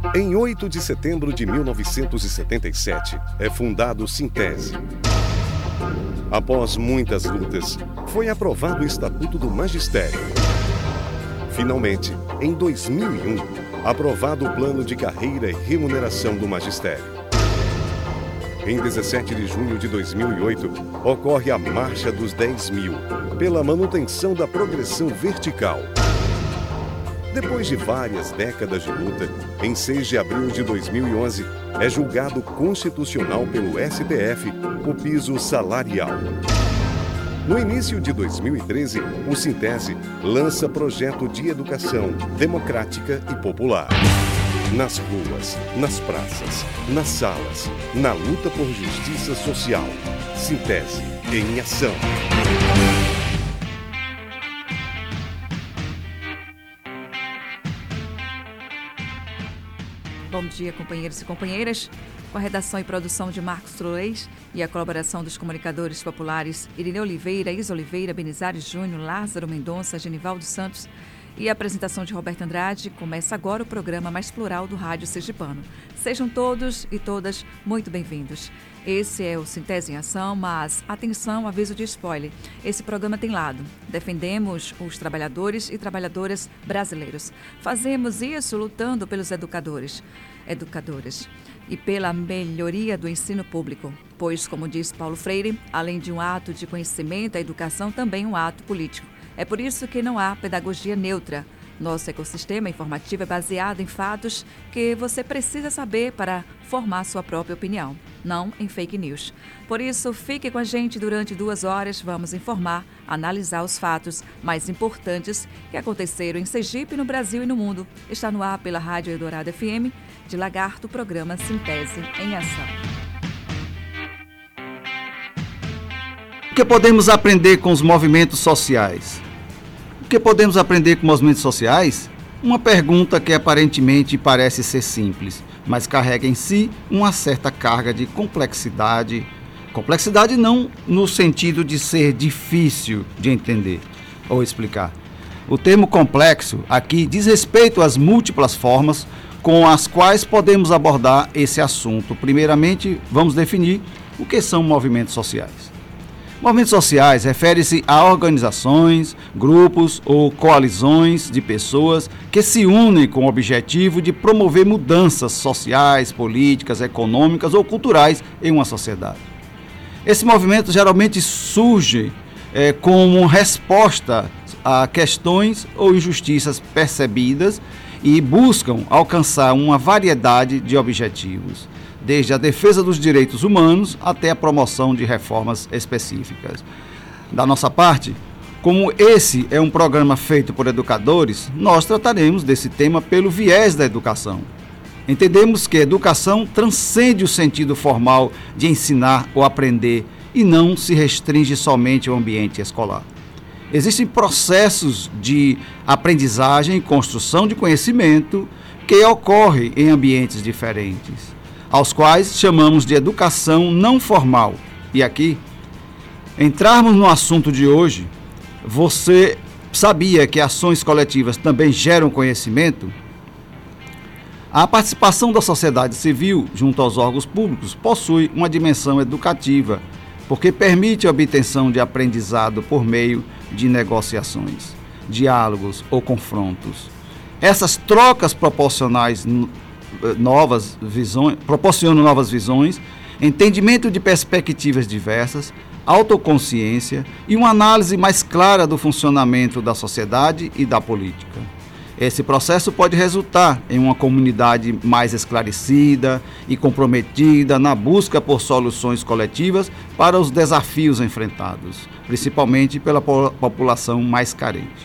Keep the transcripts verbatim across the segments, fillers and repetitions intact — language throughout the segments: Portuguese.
Em oito de setembro de mil novecentos e setenta e sete, é fundado o Sintese. Após muitas lutas, foi aprovado o Estatuto do Magistério. Finalmente, em dois mil e um, aprovado o Plano de Carreira e Remuneração do Magistério. Em dezessete de junho de dois mil e oito, ocorre a Marcha dos dez mil, pela manutenção da progressão vertical. Depois de várias décadas de luta, em seis de abril de dois mil e onze, é julgado constitucional pelo S T F o piso salarial. No início de dois mil e treze, o Sintese lança projeto de educação democrática e popular. Nas ruas, nas praças, nas salas, na luta por justiça social. Sintese em ação. Bom dia, companheiros e companheiras. Com a redação e produção de Marcos Trolês e a colaboração dos comunicadores populares Irineu Oliveira, Isa Oliveira, Benizares Júnior, Lázaro Mendonça, Genivaldo Santos e a apresentação de Roberto Andrade, começa agora o programa mais plural do Rádio Sergipano. Sejam todos e todas muito bem-vindos. Esse é o Sintese em Ação, mas atenção, aviso de spoiler. Esse programa tem lado. Defendemos os trabalhadores e trabalhadoras brasileiros. Fazemos isso lutando pelos educadores, educadoras e pela melhoria do ensino público, pois, como diz Paulo Freire, além de um ato de conhecimento, a educação também é um ato político. É por isso que não há pedagogia neutra. Nosso ecossistema informativo é baseado em fatos que você precisa saber para formar sua própria opinião, não em fake news. Por isso, fique com a gente durante duas horas. Vamos informar, analisar os fatos mais importantes que aconteceram em Sergipe, no Brasil e no mundo. Está no ar pela Rádio Eldorado F M, de Lagarto, o programa Sintese em Ação. O que podemos aprender com os movimentos sociais? O que podemos aprender com movimentos sociais? Uma pergunta que aparentemente parece ser simples, mas carrega em si uma certa carga de complexidade. Complexidade não no sentido de ser difícil de entender ou explicar. O termo complexo aqui diz respeito às múltiplas formas com as quais podemos abordar esse assunto. Primeiramente, vamos definir o que são movimentos sociais. Movimentos sociais refere-se a organizações, grupos ou coalizões de pessoas que se unem com o objetivo de promover mudanças sociais, políticas, econômicas ou culturais em uma sociedade. Esse movimento geralmente surge é, como resposta a questões ou injustiças percebidas e buscam alcançar uma variedade de objetivos, desde a defesa dos direitos humanos até a promoção de reformas específicas. Da nossa parte, como esse é um programa feito por educadores, nós trataremos desse tema pelo viés da educação. Entendemos que a educação transcende o sentido formal de ensinar ou aprender e não se restringe somente ao ambiente escolar. Existem processos de aprendizagem e construção de conhecimento que ocorrem em ambientes diferentes, aos quais chamamos de educação não formal. E aqui, entrarmos no assunto de hoje, você sabia que ações coletivas também geram conhecimento? A participação da sociedade civil junto aos órgãos públicos possui uma dimensão educativa, porque permite a obtenção de aprendizado por meio de negociações, diálogos ou confrontos. Essas trocas proporcionais novas visões, proporcionam novas visões, entendimento de perspectivas diversas, autoconsciência e uma análise mais clara do funcionamento da sociedade e da política. Esse processo pode resultar em uma comunidade mais esclarecida e comprometida na busca por soluções coletivas para os desafios enfrentados, principalmente pela população mais carente.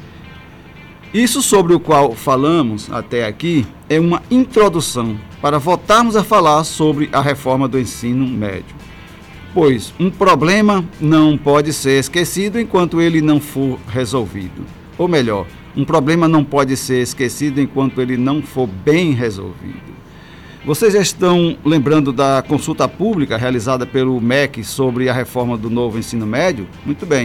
Isso sobre o qual falamos até aqui é uma introdução para voltarmos a falar sobre a reforma do ensino médio. Pois um problema não pode ser esquecido enquanto ele não for resolvido. Ou melhor, um problema não pode ser esquecido enquanto ele não for bem resolvido. Vocês já estão lembrando da consulta pública realizada pelo M E C sobre a reforma do novo ensino médio? Muito bem.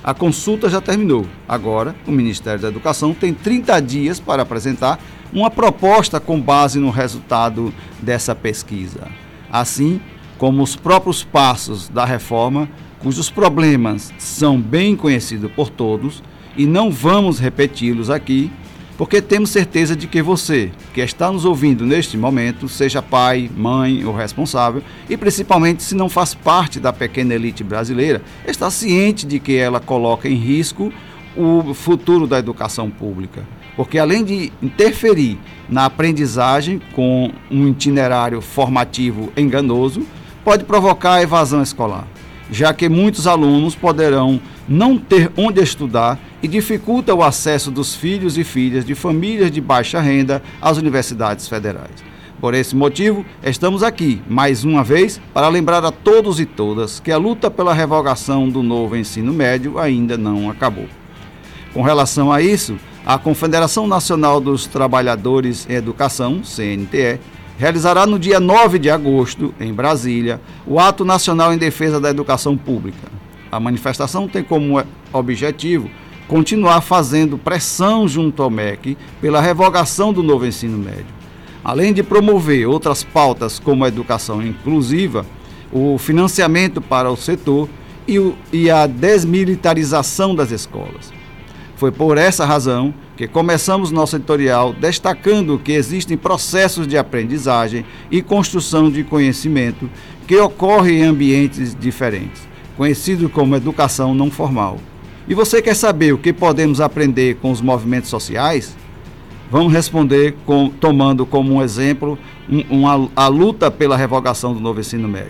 A consulta já terminou. Agora, o Ministério da Educação tem trinta dias para apresentar uma proposta com base no resultado dessa pesquisa. Assim como os próprios passos da reforma, cujos problemas são bem conhecidos por todos, e não vamos repeti-los aqui, porque temos certeza de que você, que está nos ouvindo neste momento, seja pai, mãe ou responsável, e principalmente se não faz parte da pequena elite brasileira, está ciente de que ela coloca em risco o futuro da educação pública. Porque além de interferir na aprendizagem com um itinerário formativo enganoso, pode provocar a evasão escolar, já que muitos alunos poderão não ter onde estudar e dificulta o acesso dos filhos e filhas de famílias de baixa renda às universidades federais. Por esse motivo, estamos aqui, mais uma vez, para lembrar a todos e todas que a luta pela revogação do novo ensino médio ainda não acabou. Com relação a isso, a Confederação Nacional dos Trabalhadores em Educação, C N T E, realizará no dia nove de agosto, em Brasília, o Ato Nacional em Defesa da Educação Pública. A manifestação tem como objetivo continuar fazendo pressão junto ao M E C pela revogação do novo ensino médio. Além de promover outras pautas como a educação inclusiva, o financiamento para o setor e, o, e a desmilitarização das escolas. Foi por essa razão que começamos nosso editorial destacando que existem processos de aprendizagem e construção de conhecimento que ocorrem em ambientes diferentes, conhecido como educação não formal. E você quer saber o que podemos aprender com os movimentos sociais? Vamos responder com, tomando como um exemplo um, uma, a luta pela revogação do novo ensino médio.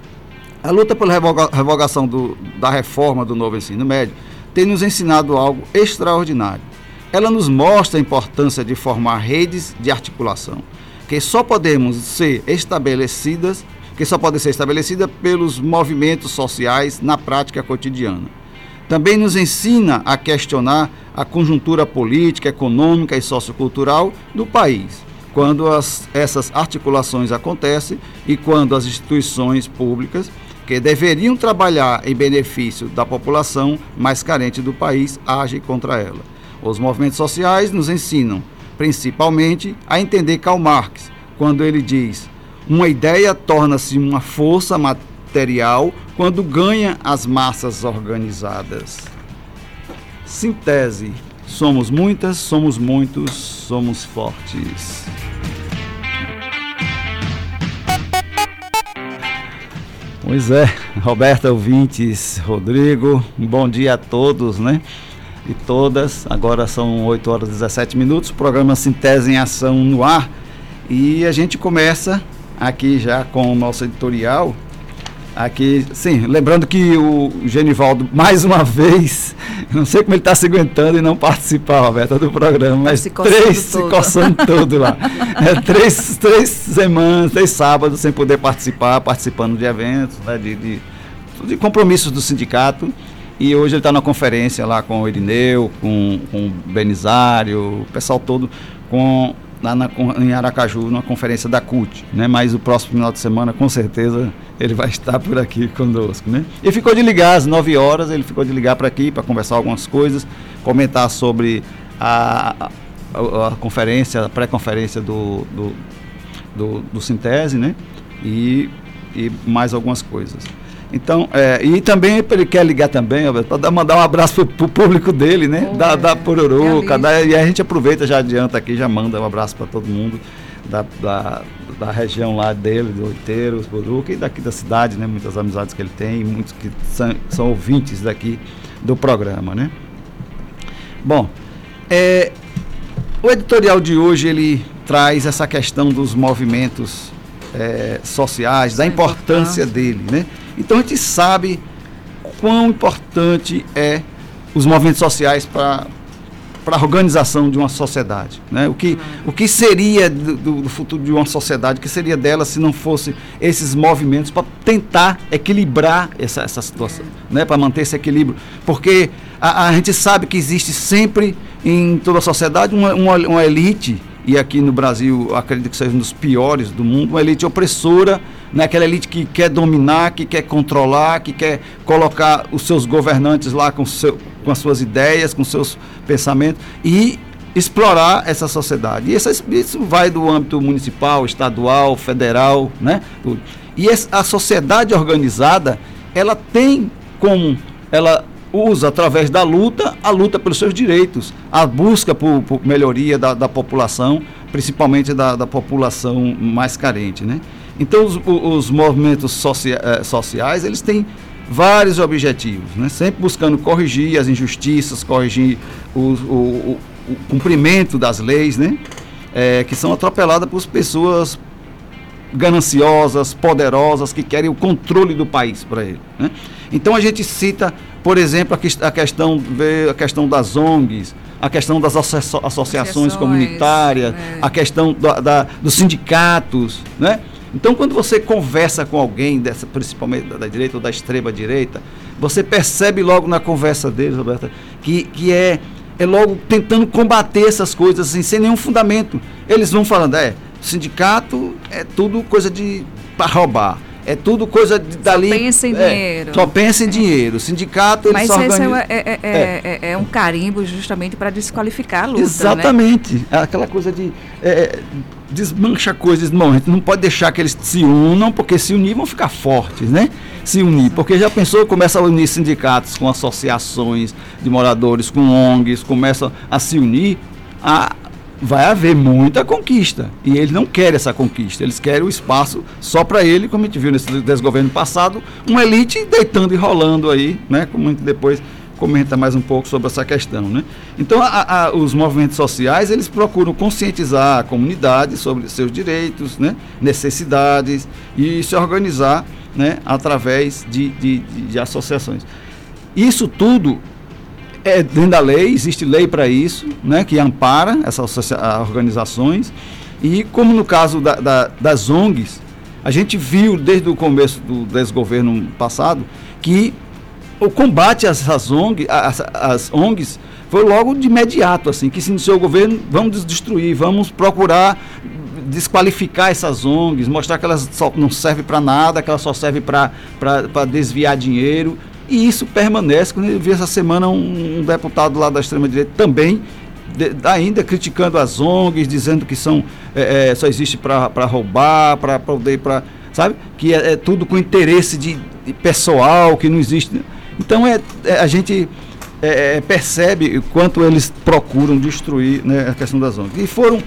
A luta pela revoga, revogação do, da reforma do novo ensino médio tem nos ensinado algo extraordinário. Ela nos mostra a importância de formar redes de articulação, que só podemos ser estabelecidas, que só podem ser estabelecidas pelos movimentos sociais na prática cotidiana. Também nos ensina a questionar a conjuntura política, econômica e sociocultural do país, quando as, essas articulações acontecem e quando as instituições públicas, que deveriam trabalhar em benefício da população mais carente do país, agem contra ela. Os movimentos sociais nos ensinam, principalmente, a entender Karl Marx, quando ele diz: uma ideia torna-se uma força material quando ganha as massas organizadas. Síntese: somos muitas, somos muitos, somos fortes. Pois é, Roberta, ouvintes, Rodrigo, um bom dia a todos, né? E todas. Agora são oito horas e dezessete minutos, programa Síntese em Ação no ar. E a gente começa aqui já com o nosso editorial. Aqui, sim, lembrando que o Genivaldo, mais uma vez, não sei como ele está se aguentando e não participar, Roberta, do programa, mas se três se coçando todo lá. É, três, três semanas, três sábados sem poder participar, participando de eventos, né, de, de, de compromissos do sindicato. E hoje ele está na conferência lá com o Irineu, com, com o Benizário, o pessoal todo com, lá na, em Aracaju, numa conferência da C U T, né? Mas o próximo final de semana, com certeza, ele vai estar por aqui conosco, né? E ficou de ligar às nove horas, ele ficou de ligar para aqui para conversar algumas coisas, comentar sobre a, a, a conferência, a pré-conferência do, do, do, do Síntese, né? E, e mais algumas coisas. Então, é, e também ele quer ligar também, para mandar um abraço para o público dele, né? Oh, da, é. da Pururuca, da, e a gente aproveita, já adianta aqui, já manda um abraço para todo mundo da, da, da região lá dele, do Oiteiros, Pururuca e daqui da cidade, né? Muitas amizades que ele tem, muitos que são, são ouvintes daqui do programa, né? Bom, é, o editorial de hoje, ele traz essa questão dos movimentos é, sociais, Isso da importância é dele, né? Então a gente sabe quão importante é os movimentos sociais para para a organização de uma sociedade, né? O que, o que seria do, do futuro de uma sociedade, o que seria dela se não fosse esses movimentos para tentar equilibrar essa, essa situação, né? Para manter esse equilíbrio, porque a, a gente sabe que existe sempre em toda a sociedade uma, uma, uma elite, e aqui no Brasil acredito que seja um dos piores do mundo, uma elite opressora, né? Aquela elite que quer dominar, que quer controlar, que quer colocar os seus governantes lá com, seu, com as suas ideias, com seus pensamentos e explorar essa sociedade. E essa, isso vai do âmbito municipal, estadual, federal, né? E essa, a sociedade organizada, ela tem como, ela usa através da luta, a luta pelos seus direitos, a busca por, por melhoria da, da população, principalmente da, da população mais carente, né? Então os, os movimentos socia, sociais, eles têm vários objetivos, né? Sempre buscando corrigir as injustiças, corrigir o, o, o, o cumprimento das leis, né? É, que são atropeladas por pessoas gananciosas, poderosas, que querem o controle do país para ele, né? Então a gente cita, por exemplo, a, que, a, questão, a questão das O N Gs, a questão das associa- associações comunitárias, é. a questão da, da, dos sindicatos, né? Então, quando você conversa com alguém, dessa, principalmente da, da direita ou da extrema direita, você percebe logo na conversa deles, Roberta, que, que é, é logo tentando combater essas coisas assim, sem nenhum fundamento. Eles vão falando, é, sindicato é tudo coisa de para roubar. É tudo coisa de, dali. Só pensa em é, dinheiro. Só pensa em é. dinheiro. Sindicato, eles Mas só esse organizam. É, é, é, é, é um carimbo justamente para desqualificar a luta. Exatamente. Né? Aquela coisa de é, desmancha coisas. Não, a gente não pode deixar que eles se unam, porque se unir vão ficar fortes, né? Se unir. Porque já pensou, começa a unir sindicatos com associações de moradores, com O N Gs, começam a se unir. A, vai haver muita conquista, e eles não querem essa conquista, eles querem o espaço só para ele, como a gente viu nesse desgoverno passado, uma elite deitando e rolando aí, né, como a gente depois comenta mais um pouco sobre essa questão, né. Então a, a, os movimentos sociais, eles procuram conscientizar a comunidade sobre seus direitos, né, necessidades, e se organizar, né, através de, de, de, de associações. Isso tudo é dentro da lei, existe lei para isso, né, que ampara essas organizações, e como no caso da, da, das O N Gs, a gente viu desde o começo do desgoverno passado que o combate às, às, O N Gs, às, às O N Gs foi logo de imediato, assim, que se iniciou o governo, vamos destruir, vamos procurar desqualificar essas O N Gs, mostrar que elas só não servem para nada, que elas só servem para desviar dinheiro. E isso permanece. Quando eu vi essa semana um, um deputado lá da extrema-direita também, de, ainda criticando as O N Gs, dizendo que são, é, é, só existe para roubar, para poder, para, sabe? Que é, é tudo com interesse de, de pessoal, que não existe. Então é, é, a gente é, percebe o quanto eles procuram destruir, né, a questão das O N Gs. E foram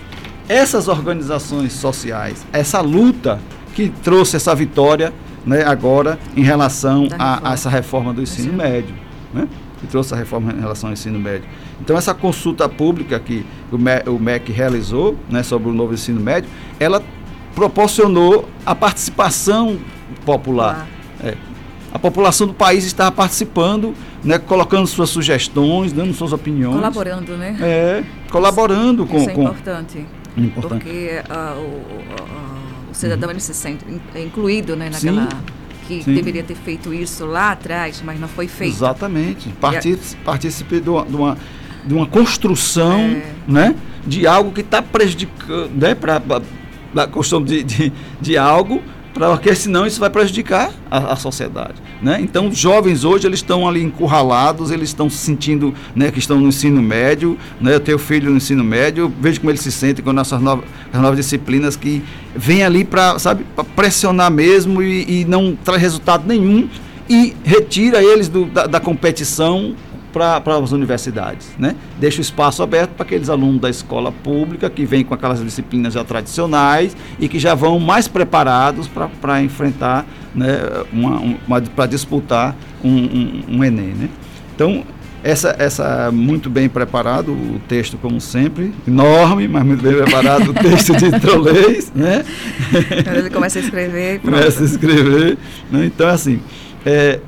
essas organizações sociais, essa luta que trouxe essa vitória, né, agora em relação a, a essa reforma do ensino médio, né, que trouxe a reforma em relação ao ensino médio. Então essa consulta pública que o M E, o M E C realizou, né, sobre o novo ensino médio, ela proporcionou a participação popular. Ah. É, a população do país estava participando, né, colocando suas sugestões, dando suas opiniões. Colaborando, né? É, colaborando isso, com... Isso é com, importante. importante. Porque uh, o... Uh, o cidadão, uhum, ele se sente incluído, né, naquela, sim, que sim. deveria ter feito isso lá atrás, mas não foi feito. Exatamente. Partici- Participei de uma, de uma, de uma construção, é, né, de algo que está prejudicando, né, para a questão de, de, de algo, porque senão isso vai prejudicar a, a sociedade, né? Então os jovens hoje, eles estão ali encurralados, eles estão se sentindo, né, que estão no ensino médio, né? Eu tenho filho no ensino médio, eu vejo como eles se sentem com essas novas, as novas disciplinas que vêm ali para, sabe, para pressionar mesmo e, e não traz resultado nenhum e retira eles do, da, da competição para as universidades, né? Deixa o espaço aberto para aqueles alunos da escola pública que vêm com aquelas disciplinas já tradicionais e que já vão mais preparados para enfrentar, né, uma, uma, para disputar um, um, um Enem, né? Então, essa, essa muito bem preparado, o texto como sempre, enorme, mas muito bem preparado o texto de Trolleis, né? Quando ele começa a escrever, pronto. Começa a escrever, né? Então, assim, é...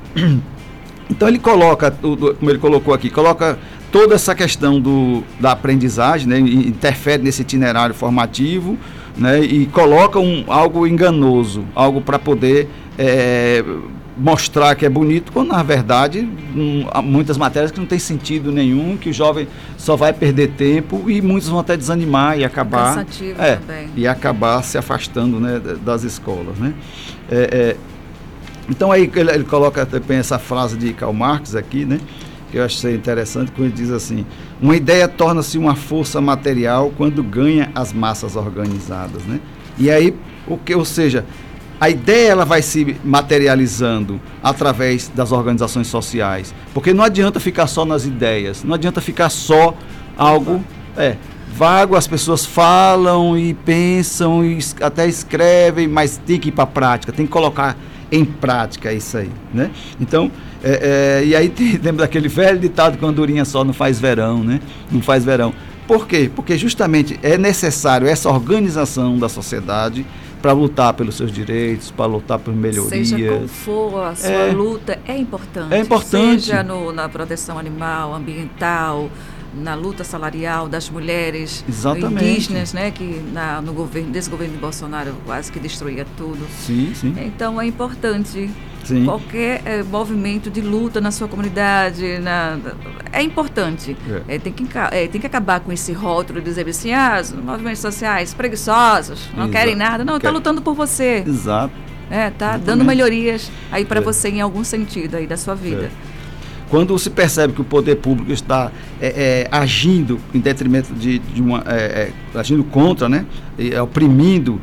Então ele coloca, como ele colocou aqui, coloca toda essa questão do, da aprendizagem, né, interfere nesse itinerário formativo, né, e coloca um, algo enganoso, algo para poder é, mostrar que é bonito, quando na verdade um, há muitas matérias que não tem sentido nenhum, que o jovem só vai perder tempo e muitos vão até desanimar e acabar cansativo é, também. e acabar se afastando, né, das escolas, né? É, é, então aí ele, ele coloca também essa frase de Karl Marx aqui, né, que eu achei interessante, quando ele diz assim: uma ideia torna-se uma força material quando ganha as massas organizadas, né? E aí, o que, ou seja, a ideia ela vai se materializando através das organizações sociais, porque não adianta ficar só nas ideias, não adianta ficar só algo é, vago, as pessoas falam e pensam e até escrevem, mas tem que ir para a prática, tem que colocar em prática isso aí, né? Então, é, é, e aí tem, lembra daquele velho ditado que andorinha só não faz verão, né? Não faz verão. Por quê? Porque justamente é necessário essa organização da sociedade para lutar pelos seus direitos, para lutar por melhorias. Seja como for a sua é, luta, é importante. É importante. Seja no, na proteção animal, ambiental, na luta salarial das mulheres, exatamente, indígenas, né, que na, no governo, desse governo de Bolsonaro quase que destruía tudo. Sim, sim. Então é importante. Sim. Qualquer é, movimento de luta na sua comunidade, na, é importante. É. É, tem, que, é, tem que acabar com esse rótulo de dizer assim, ah, os movimentos sociais preguiçosos, não Exato. querem nada. Não, está lutando por você. Exato. É, tá dando melhorias aí para é. você em algum sentido aí da sua vida. É. Quando se percebe que o poder público está é, é, agindo em detrimento de, de uma... É, é, agindo contra, né? E, oprimindo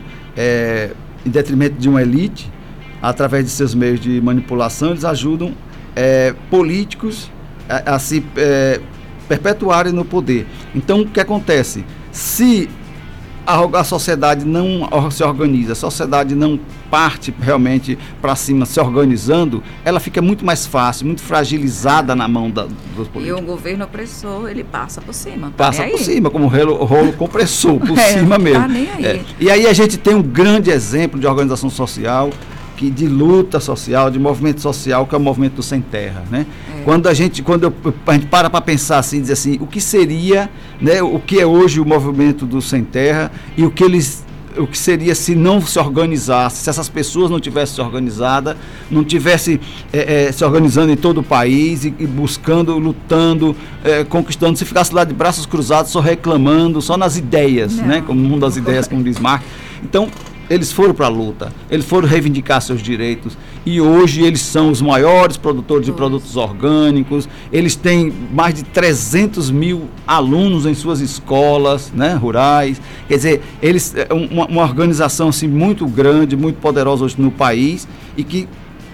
é, em detrimento de uma elite, através de seus meios de manipulação, eles ajudam é, políticos a, a se é, perpetuarem no poder. Então, o que acontece? Se a, a sociedade não se organiza, a sociedade não parte realmente para cima, se organizando, ela fica muito mais fácil, muito fragilizada na mão da, dos políticos. E o governo opressor, ele passa por cima. Tá passa por cima, como rolo, rolo compressor, por é, cima mesmo. Tá nem aí. É. E aí a gente tem um grande exemplo de organização social, de luta social, de movimento social, que é o movimento do Sem Terra, né? É. Quando a gente, quando eu, a gente para para pensar assim, dizer assim, o que seria, né, o que é hoje o movimento do Sem Terra e o que eles, o que seria se não se organizasse, se essas pessoas não tivessem se organizado, não tivessem é, é, se organizando em todo o país e, e buscando, lutando, é, conquistando, se ficasse lá de braços cruzados, só reclamando, só nas ideias, não. né? Como o mundo das ideias, como diz Marx. Então, eles foram para a luta, eles foram reivindicar seus direitos e hoje eles são os maiores produtores de produtos orgânicos, eles têm mais de trezentos mil alunos em suas escolas, né, rurais, quer dizer, eles é uma, uma organização assim, muito grande, muito poderosa hoje no país e que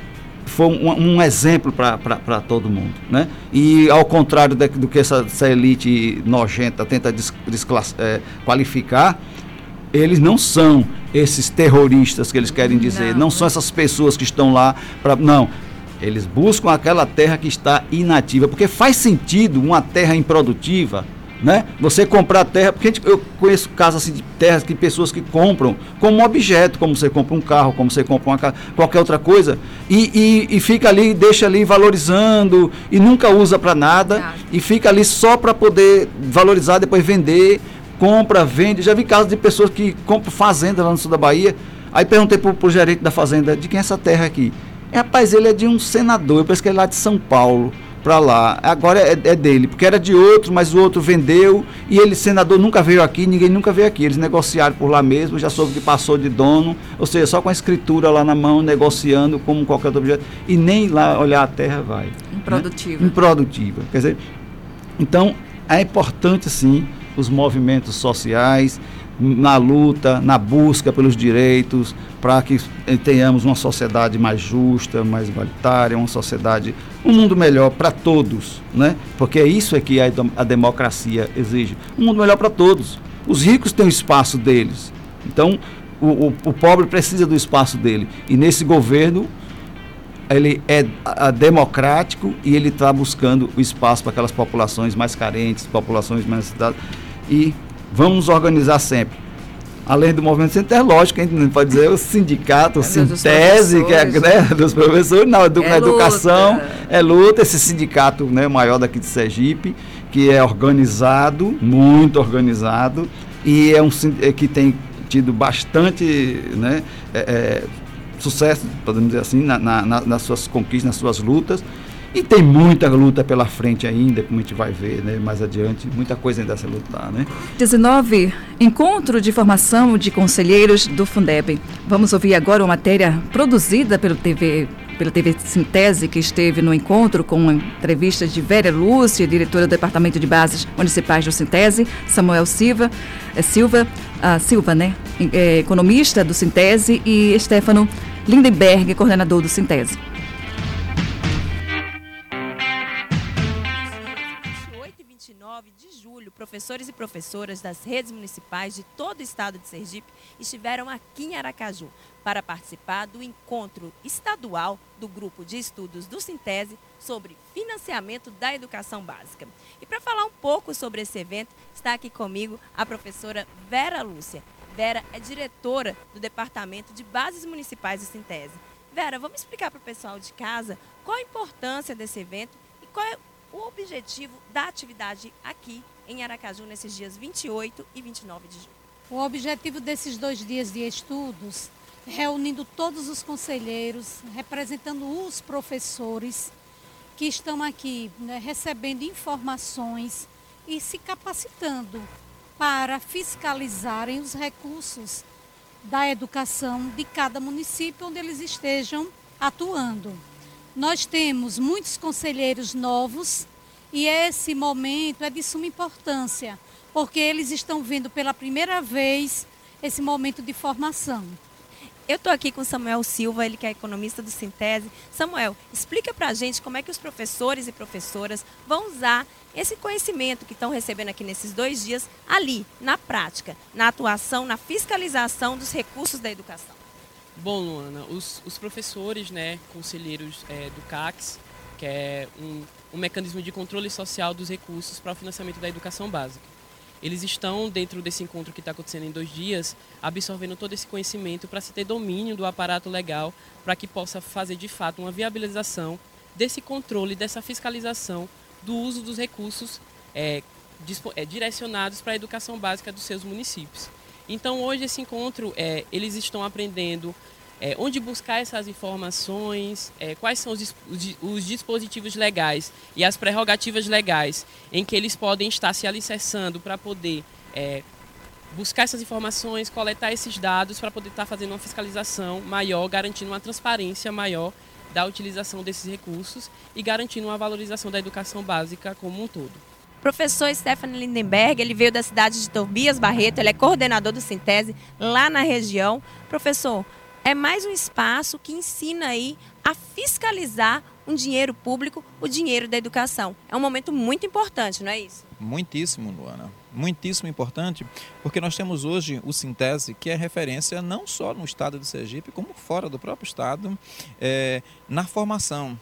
foi um, um exemplo para todo mundo, né? E ao contrário de, do que essa, essa elite nojenta tenta desqualificar, eles não são esses terroristas que eles querem dizer, não, não são essas pessoas que estão lá para... Não, eles buscam aquela terra que está inativa, porque faz sentido uma terra improdutiva, né? Você comprar terra, porque a gente, eu conheço casos assim de terras que pessoas que compram como um objeto, como você compra um carro, como você compra uma casa, qualquer outra coisa, e, e, e fica ali, deixa ali valorizando, e nunca usa para nada, ah. e fica ali só para poder valorizar, depois vender, compra, vende. Já vi casos de pessoas que compram fazenda lá no sul da Bahia. Aí perguntei pro, pro gerente da fazenda, de quem é essa terra aqui? É, rapaz, ele é de um senador, eu penso que ele é lá de São Paulo, para lá. Agora é, é dele, porque era de outro, mas o outro vendeu, e ele, senador, nunca veio aqui, ninguém nunca veio aqui. Eles negociaram por lá mesmo, já soube que passou de dono, ou seja, só com a escritura lá na mão, negociando como qualquer outro objeto, e nem lá olhar a terra vai. Improdutiva. Né? Improdutiva. Quer dizer, então, é importante, sim, os movimentos sociais, na luta, na busca pelos direitos, para que tenhamos uma sociedade mais justa, mais igualitária, uma sociedade, um mundo melhor para todos, né? Porque é isso é que a, a democracia exige, um mundo melhor para todos. Os ricos têm o espaço deles, então o, o, o pobre precisa do espaço dele, e nesse governo ele é a, a democrático e ele está buscando o espaço para aquelas populações mais carentes, populações mais necessitadas. E vamos nos organizar sempre. Além do movimento sem terra, lógico, a gente não pode dizer o sindicato, o Sintese, que é, né, dos professores, não, edu, é na educação, luta. é luta, esse sindicato, né, maior daqui de Sergipe, que é organizado, muito organizado, e é um é, que tem tido bastante, né, é, sucesso, podemos dizer assim, na, na, nas suas conquistas, nas suas lutas. E tem muita luta pela frente ainda, como a gente vai ver, né, mais adiante, muita coisa ainda a se lutar, né? dezenove, Encontro de Formação de Conselheiros do Fundeb. Vamos ouvir agora uma matéria produzida pelo T V, pela T V Sintese, que esteve no encontro com entrevistas de Vera Lúcia, diretora do Departamento de Bases Municipais do Sintese, Samuel Silva, é, Silva, ah, Silva, né, é, economista do Sintese, e Stefano Lindenberg, coordenador do Sintese. de julho, professores e professoras das redes municipais de todo o estado de Sergipe estiveram aqui em Aracaju para participar do encontro estadual do Grupo de Estudos do Sintese sobre financiamento da educação básica. E para falar um pouco sobre esse evento, está aqui comigo a professora Vera Lúcia. Vera é diretora do Departamento de Bases Municipais do Sintese. Vera, vamos explicar para o pessoal de casa qual a importância desse evento e qual é o objetivo da atividade aqui em Aracaju nesses dias vinte e oito e vinte e nove de julho. O objetivo desses dois dias de estudos, reunindo todos os conselheiros, representando os professores que estão aqui, né, recebendo informações e se capacitando para fiscalizarem os recursos da educação de cada município onde eles estejam atuando. Nós temos muitos conselheiros novos e esse momento é de suma importância, porque eles estão vendo pela primeira vez esse momento de formação. Eu estou aqui com Samuel Silva, ele que é economista do Sintese. Samuel, explica para a gente como é que os professores e professoras vão usar esse conhecimento que estão recebendo aqui nesses dois dias ali, na prática, na atuação, na fiscalização dos recursos da educação. Bom, Luana, os, os professores, né, conselheiros é, do C A C S, que é um, um mecanismo de controle social dos recursos para o financiamento da educação básica. Eles estão, dentro desse encontro que está acontecendo em dois dias, absorvendo todo esse conhecimento para se ter domínio do aparato legal, para que possa fazer, de fato, uma viabilização desse controle, dessa fiscalização do uso dos recursos é, dispo, é, direcionados para a educação básica dos seus municípios. Então, hoje, esse encontro, é, eles estão aprendendo é, onde buscar essas informações, é, quais são os, os dispositivos legais e as prerrogativas legais em que eles podem estar se alicerçando para poder é, buscar essas informações, coletar esses dados para poder estar fazendo uma fiscalização maior, garantindo uma transparência maior da utilização desses recursos e garantindo uma valorização da educação básica como um todo. Professor Stefano Lindenberg, ele veio da cidade de Tobias Barreto, ele é coordenador do Sintese lá na região. Professor, é mais um espaço que ensina aí a fiscalizar um dinheiro público, o dinheiro da educação. É um momento muito importante, não é isso? Muitíssimo, Luana. Muitíssimo importante, porque nós temos hoje o Sintese, que é referência não só no estado de Sergipe, como fora do próprio estado, é, na formação.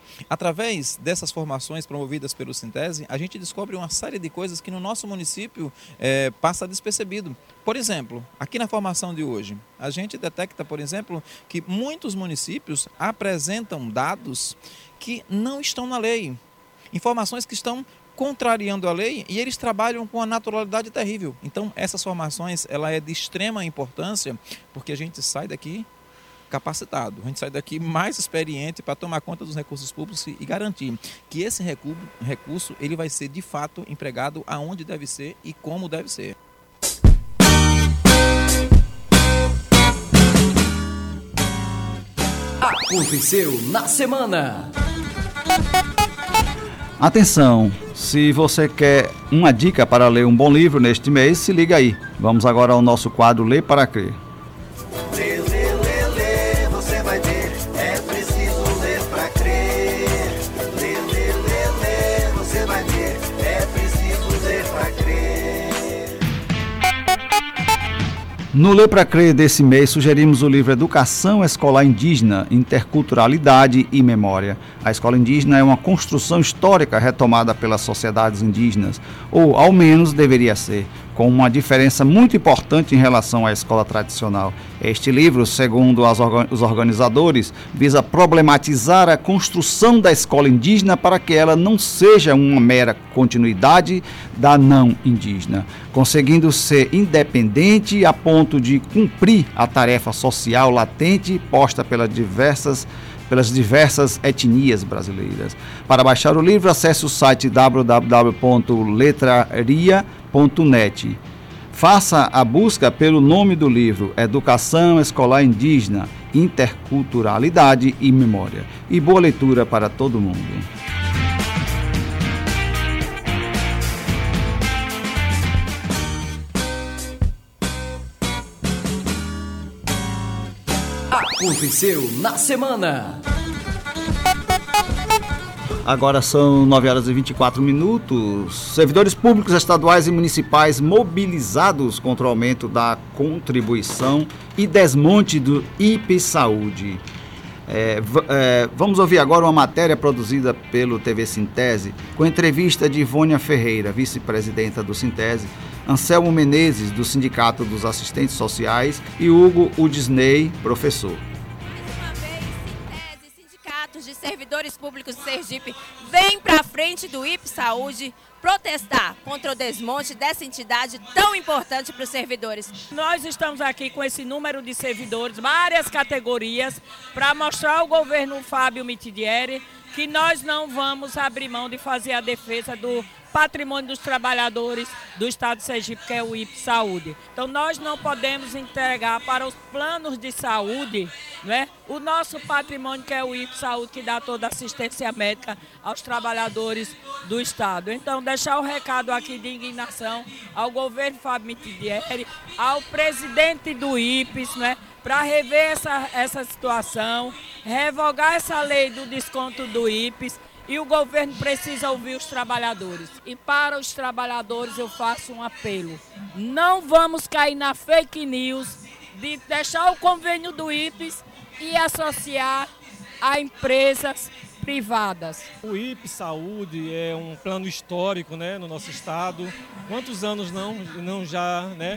Através dessas formações promovidas pelo Sintese, a gente descobre uma série de coisas que no nosso município é, passa despercebido. Por exemplo, aqui na formação de hoje, a gente detecta, por exemplo, que muitos municípios apresentam dados que não estão na lei, informações que estão contrariando a lei e eles trabalham com uma naturalidade terrível. Então, essas formações, ela é de extrema importância, porque a gente sai daqui capacitado, a gente sai daqui mais experiente para tomar conta dos recursos públicos e garantir que esse recurso ele vai ser de fato empregado aonde deve ser e como deve ser. Aconteceu na semana. Atenção, se você quer uma dica para ler um bom livro neste mês, se liga aí. Vamos agora ao nosso quadro Lê para Crer. No Lê Pra Crer desse mês, sugerimos o livro Educação Escolar Indígena, Interculturalidade e Memória. A escola indígena é uma construção histórica retomada pelas sociedades indígenas, ou ao menos deveria ser, com uma diferença muito importante em relação à escola tradicional. Este livro, segundo as orga- os organizadores, visa problematizar a construção da escola indígena para que ela não seja uma mera continuidade da não indígena, conseguindo ser independente a ponto de cumprir a tarefa social latente posta pelas diversas pelas diversas etnias brasileiras. Para baixar o livro, acesse o site w w w ponto letraria ponto net. Faça a busca pelo nome do livro, Educação Escolar Indígena, Interculturalidade e Memória. E boa leitura para todo mundo. Aconteceu na semana. Agora são nove horas e vinte e quatro minutos. Servidores públicos estaduais e municipais mobilizados contra o aumento da contribuição e desmonte do I P Saúde. É, v- é, vamos ouvir agora uma matéria produzida pelo T V Sintese, com entrevista de Ivônia Ferreira, vice-presidenta do Sintese, Anselmo Menezes, do Sindicato dos Assistentes Sociais, e Hugo Udisney, professor. De servidores públicos de Sergipe vem para frente do I P Saúde protestar contra o desmonte dessa entidade tão importante para os servidores. Nós estamos aqui com esse número de servidores, várias categorias, para mostrar ao governo Fábio Mitidieri que nós não vamos abrir mão de fazer a defesa do patrimônio dos trabalhadores do estado de Sergipe, que é o I P Saúde. Então nós não podemos entregar para os planos de saúde, né, o nosso patrimônio, que é o I P Saúde, que dá toda a assistência médica aos trabalhadores do estado. Então deixar o recado aqui de indignação ao governo Fábio Mitidieri, ao presidente do I P S, né, para rever essa, essa situação, revogar essa lei do desconto do I P S. E o governo precisa ouvir os trabalhadores. E para os trabalhadores eu faço um apelo. Não vamos cair na fake news de deixar o convênio do I P S e associar a empresas privadas. O I P Saúde é um plano histórico, né, no nosso estado. Quantos anos não, não já, né,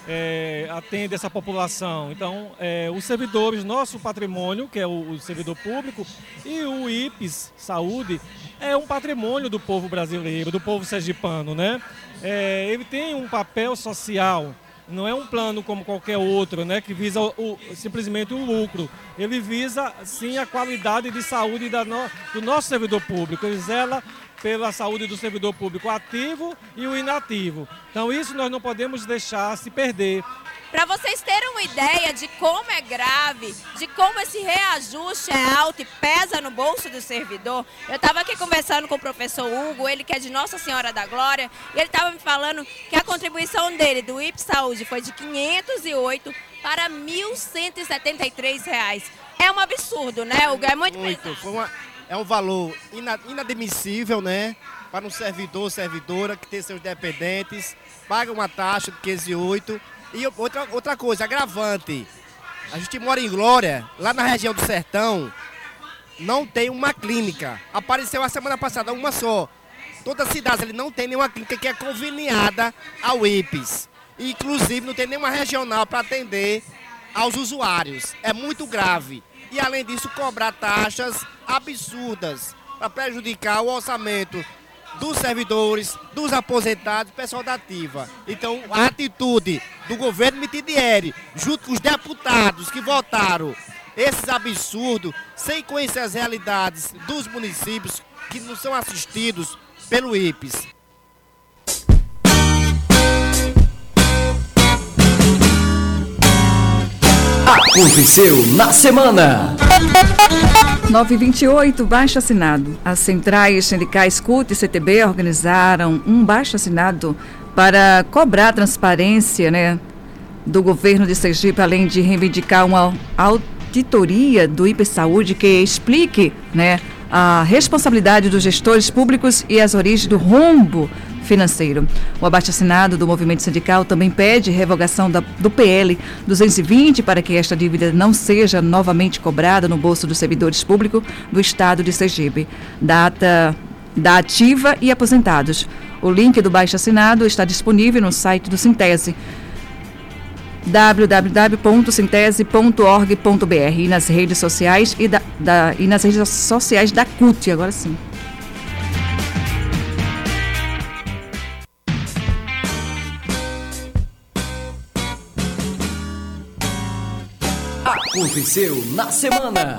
é, atende essa população? Então, é, os servidores, nosso patrimônio, que é o, o servidor público, e o I P S Saúde é um patrimônio do povo brasileiro, do povo sergipano, né? É, ele tem um papel social. Não é um plano como qualquer outro, né, que visa o, o, simplesmente o lucro. Ele visa, sim, a qualidade de saúde da no, do nosso servidor público. Ele zela pela saúde do servidor público ativo e o inativo. Então isso nós não podemos deixar se perder. Para vocês terem uma ideia de como é grave, de como esse reajuste é alto e pesa no bolso do servidor, eu estava aqui conversando com o professor Hugo, ele que é de Nossa Senhora da Glória, e ele estava me falando que a contribuição dele do I P Saúde foi de quinhentos e oito para mil cento e setenta e três reais. É um absurdo, né, Hugo? É muito, muito pesado. Foi uma, é um valor inadmissível, né, para um servidor, servidora que tem seus dependentes, paga uma taxa de quinhentos e oito. E outra, outra coisa, agravante, a gente mora em Glória, lá na região do Sertão, não tem uma clínica. Apareceu a semana passada uma só. Toda a cidade ele não tem nenhuma clínica que é conveniada ao I P S. Inclusive não tem nenhuma regional para atender aos usuários. É muito grave. E além disso, cobrar taxas absurdas para prejudicar o orçamento dos servidores, dos aposentados, pessoal da ativa. Então, a atitude do governo Mitidieri, junto com os deputados que votaram esses absurdos, sem conhecer as realidades dos municípios que não são assistidos pelo I P S. Aconteceu na semana. nove e vinte e oito, baixo assinado. As centrais sindicais C U T e C T B organizaram um baixo assinado para cobrar transparência, né, do governo de Sergipe, além de reivindicar uma auditoria do I P Saúde que explique, né, a responsabilidade dos gestores públicos e as origens do rombo financeiro. O abaixo-assinado do movimento sindical também pede revogação da, do P L duzentos e vinte para que esta dívida não seja novamente cobrada no bolso dos servidores públicos do estado de Sergipe, da, ata, da ativa e aposentados. O link do baixo-assinado está disponível no site do Sintese, w w w ponto sintese ponto org ponto b r, e nas redes sociais e, da, da, e nas redes sociais da C U T, agora sim. Aconteceu na semana.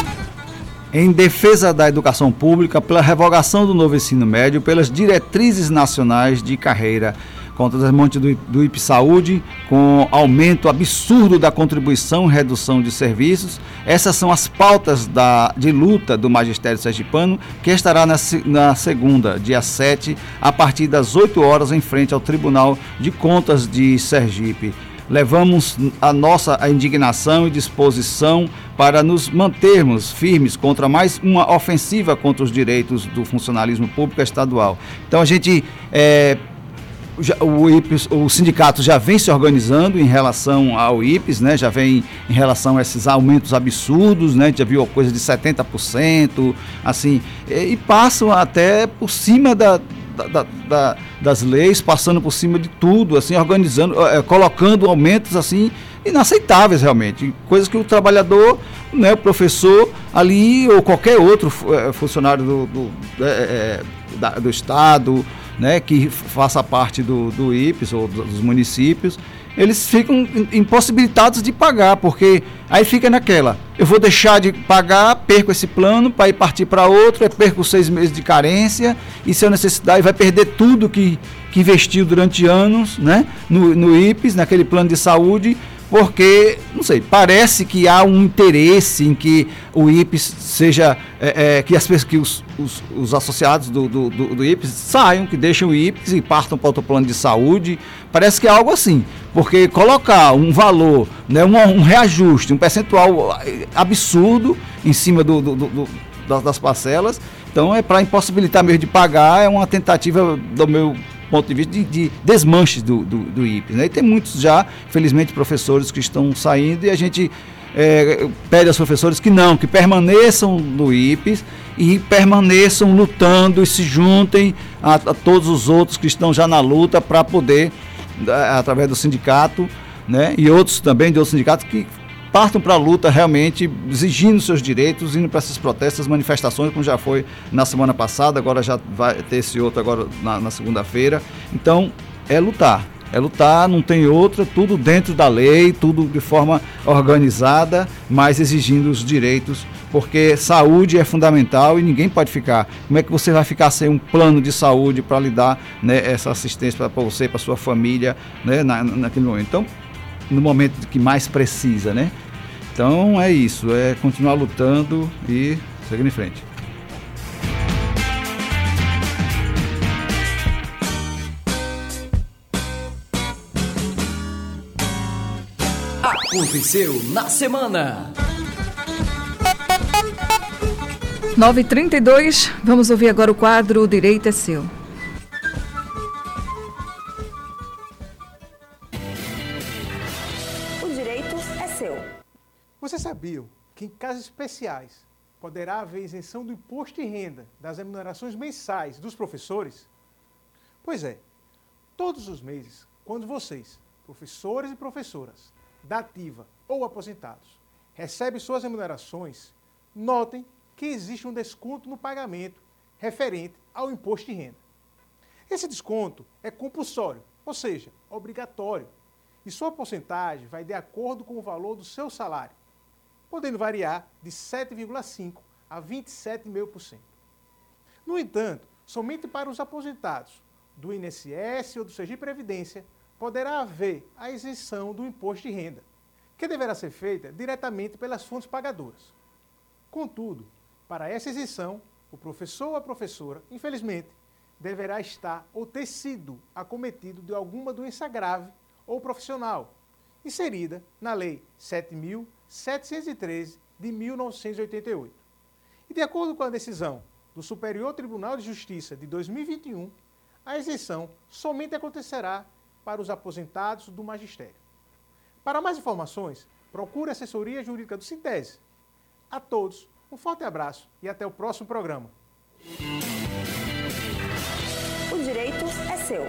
Em defesa da educação pública, pela revogação do novo ensino médio, pelas diretrizes nacionais de carreira, contra o desmonte do, do I P Saúde, com aumento absurdo da contribuição e redução de serviços. Essas são as pautas da, de luta do Magistério Sergipano, que estará na, na segunda, dia sete, a partir das oito horas, em frente ao Tribunal de Contas de Sergipe. Levamos a nossa a indignação e disposição para nos mantermos firmes contra mais uma ofensiva contra os direitos do funcionalismo público estadual. Então a gente, é, já, o, I P S, o sindicato já vem se organizando em relação ao I P S, né? Já vem em relação a esses aumentos absurdos, né? A gente já viu coisa de setenta por cento, assim, e, e passam até por cima da... Da, da, das leis, passando por cima de tudo, assim, organizando, é, colocando aumentos assim inaceitáveis realmente, coisas que o trabalhador, né, o professor ali ou qualquer outro é, funcionário do, do, é, da, do Estado, né, que faça parte do, do I P S ou dos municípios, eles ficam impossibilitados de pagar, porque aí fica naquela, eu vou deixar de pagar, perco esse plano para ir partir para outro, eu perco seis meses de carência, e se eu necessitar, vai perder tudo que, que investiu durante anos, né, no, no I P S, naquele plano de saúde, porque, não sei, parece que há um interesse em que o I P S seja, é, é, que, as, que os, os, os associados do, do, do I P S saiam, que deixem o I P S e partam para outro plano de saúde. Parece que é algo assim, porque colocar um valor, né, um, um reajuste, um percentual absurdo em cima do, do, do, das, das parcelas, então é para impossibilitar mesmo de pagar, é uma tentativa do meu ponto de vista de, de desmanche do, do, do I P S, né? E tem muitos já, infelizmente, professores que estão saindo, e a gente é, pede aos professores que não, que permaneçam no I P S e permaneçam lutando e se juntem a, a todos os outros que estão já na luta para poder, através do sindicato, né, e outros também de outros sindicatos que partam para a luta realmente, exigindo seus direitos, indo para essas protestos, manifestações, como já foi na semana passada, agora já vai ter esse outro agora na, na segunda-feira. Então, é lutar, é lutar, não tem outra, tudo dentro da lei, tudo de forma organizada, mas exigindo os direitos, porque saúde é fundamental e ninguém pode ficar. Como é que você vai ficar sem um plano de saúde para lhe dar, né, essa assistência para você, para sua família, né, na, naquele momento? Então, no momento que mais precisa, né? Então é isso, é continuar lutando e seguir em frente. Aconteceu na semana. nove e trinta e dois, vamos ouvir agora o quadro O Direito é Seu. Vocês sabiam que em casos especiais poderá haver isenção do imposto de renda das remunerações mensais dos professores? Pois é, todos os meses, quando vocês, professores e professoras, da ativa ou aposentados, recebem suas remunerações, notem que existe um desconto no pagamento referente ao imposto de renda. Esse desconto é compulsório, ou seja, obrigatório, e sua porcentagem vai de acordo com o valor do seu salário, podendo variar de sete vírgula cinco por cento a vinte e sete vírgula cinco por cento. No entanto, somente para os aposentados do I N S S ou do Sergipe Previdência poderá haver a isenção do imposto de renda, que deverá ser feita diretamente pelas fontes pagadoras. Contudo, para essa isenção, o professor ou a professora, infelizmente, deverá estar ou ter sido acometido de alguma doença grave ou profissional, inserida na Lei sete mil setecentos e treze de mil novecentos e oitenta e oito. E de acordo com a decisão do Superior Tribunal de Justiça de dois mil e vinte e um, a isenção somente acontecerá para os aposentados do magistério. Para mais informações, procure a assessoria jurídica do Sintese. A todos, um forte abraço e até o próximo programa. O direito aconteceu.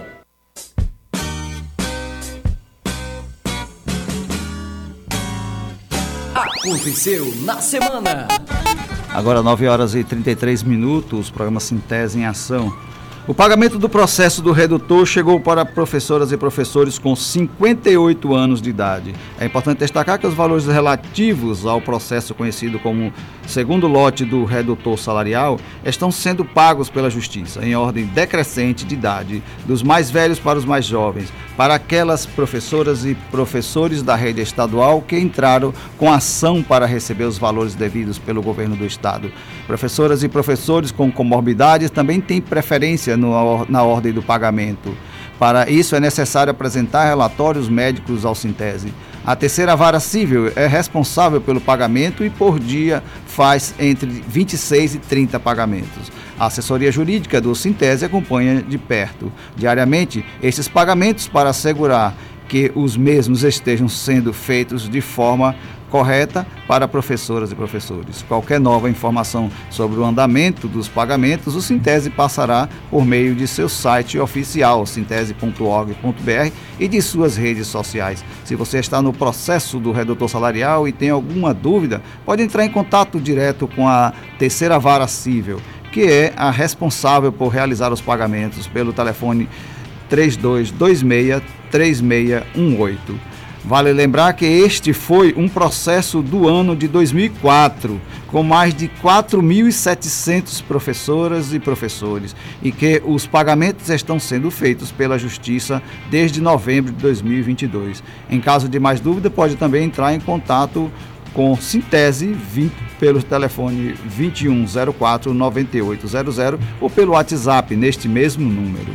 Aconteceu na semana. Agora nove horas e trinta e três minutos, programa Sintese em Ação. O pagamento do processo do redutor chegou para professoras e professores com cinquenta e oito anos de idade. É importante destacar que os valores relativos ao processo conhecido como segundo lote do redutor salarial estão sendo pagos pela Justiça, em ordem decrescente de idade, dos mais velhos para os mais jovens, para aquelas professoras e professores da rede estadual que entraram com ação para receber os valores devidos pelo governo do estado. Professoras e professores com comorbidades também têm preferência no, na ordem do pagamento. Para isso é necessário apresentar relatórios médicos ao Sintese. A terceira vara civil é responsável pelo pagamento e por dia faz entre vinte e seis e trinta pagamentos. A assessoria jurídica do Sintese acompanha de perto, diariamente, esses pagamentos para assegurar que os mesmos estejam sendo feitos de forma correta para professoras e professores. Qualquer nova informação sobre o andamento dos pagamentos, o Sintese passará por meio de seu site oficial, sintese ponto org ponto br, e de suas redes sociais. Se você está no processo do redutor salarial e tem alguma dúvida, pode entrar em contato direto com a terceira vara civil, que é a responsável por realizar os pagamentos, pelo telefone três dois dois seis, três seis um oito. Vale lembrar que este foi um processo do ano de dois mil e quatro, com mais de quatro mil e setecentas professoras e professores, e que os pagamentos estão sendo feitos pela Justiça desde novembro de dois mil e vinte e dois. Em caso de mais dúvida, pode também entrar em contato com Sintese vinte, pelo telefone vinte e um zero quatro, noventa e oito zero zero ou pelo WhatsApp neste mesmo número.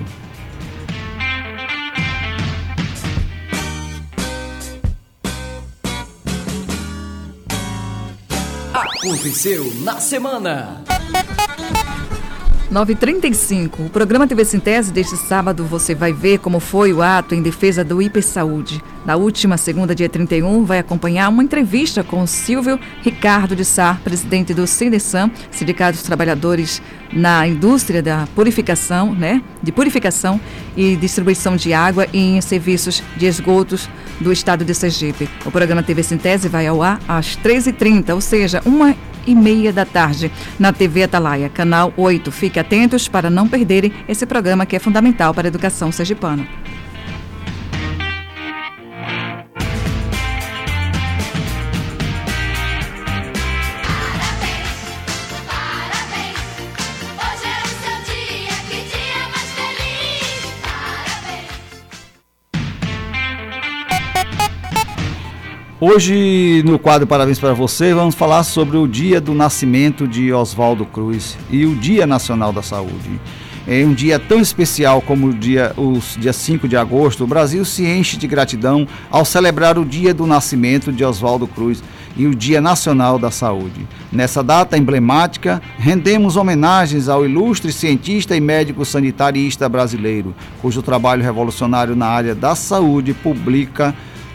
Aconteceu na semana. nove e trinta e cinco. O programa T V Sintese deste sábado você vai ver como foi o ato em defesa do Hipersaúde. Na última segunda, dia trinta e um, vai acompanhar uma entrevista com o Silvio Ricardo de Sá, presidente do Sindesan, Sindicato dos Trabalhadores na Indústria da Purificação, né? De Purificação e Distribuição de Água e em Serviços de Esgotos do Estado de Sergipe. O programa T V Sintese vai ao ar às três e trinta, ou seja, uma e meia da tarde, na T V Atalaia, canal oito. Fique atentos para não perderem esse programa que é fundamental para a educação sergipana. Hoje, no quadro Parabéns para Você, vamos falar sobre o dia do nascimento de Oswaldo Cruz e o Dia Nacional da Saúde. Em um dia tão especial como o dia, os dia cinco de agosto, o Brasil se enche de gratidão ao celebrar o dia do nascimento de Oswaldo Cruz e o Dia Nacional da Saúde. Nessa data emblemática, rendemos homenagens ao ilustre cientista e médico sanitarista brasileiro, cujo trabalho revolucionário na área da saúde pública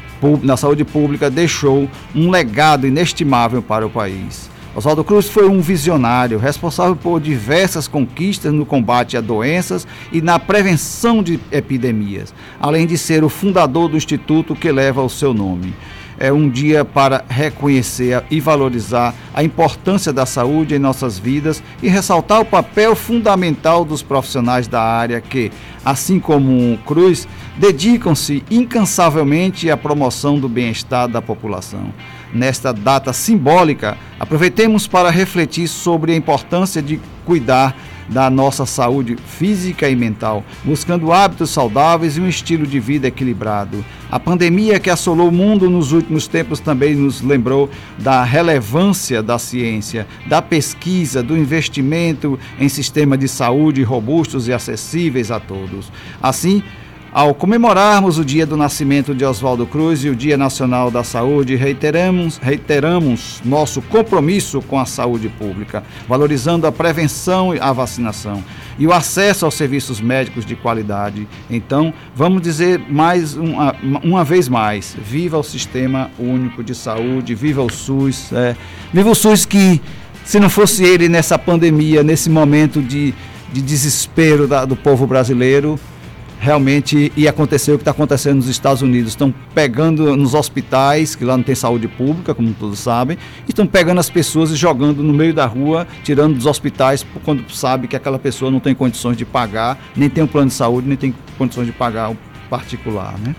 na saúde pública deixou um legado inestimável para o país. Oswaldo Cruz foi um visionário, responsável por diversas conquistas no combate a doenças e na prevenção de epidemias, além de ser o fundador do instituto que leva o seu nome. É um dia para reconhecer e valorizar a importância da saúde em nossas vidas e ressaltar o papel fundamental dos profissionais da área que, assim como o Cruz, dedicam-se incansavelmente à promoção do bem-estar da população. Nesta data simbólica, aproveitemos para refletir sobre a importância de cuidar da nossa saúde física e mental, buscando hábitos saudáveis e um estilo de vida equilibrado. A pandemia que assolou o mundo nos últimos tempos também nos lembrou da relevância da ciência, da pesquisa, do investimento em sistemas de saúde robustos e acessíveis a todos. Assim, ao comemorarmos o dia do nascimento de Oswaldo Cruz e o Dia Nacional da Saúde, reiteramos, reiteramos nosso compromisso com a saúde pública, valorizando a prevenção e a vacinação e o acesso aos serviços médicos de qualidade. Então, vamos dizer mais uma, uma vez mais, viva o Sistema Único de Saúde, viva o SUS, é, viva o SUS que, se não fosse ele nessa pandemia, nesse momento de, de desespero da, do povo brasileiro, realmente ia acontecer o que está acontecendo nos Estados Unidos. Estão pegando nos hospitais, que lá não tem saúde pública, como todos sabem, e estão pegando as pessoas e jogando no meio da rua, tirando dos hospitais, quando sabe que aquela pessoa não tem condições de pagar, nem tem um plano de saúde, nem tem condições de pagar o particular, né?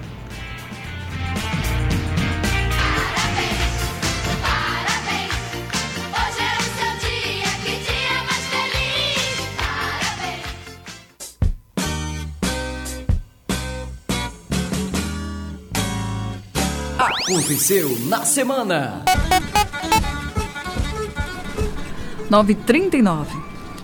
Aconteceu na semana. nove e trinta e nove.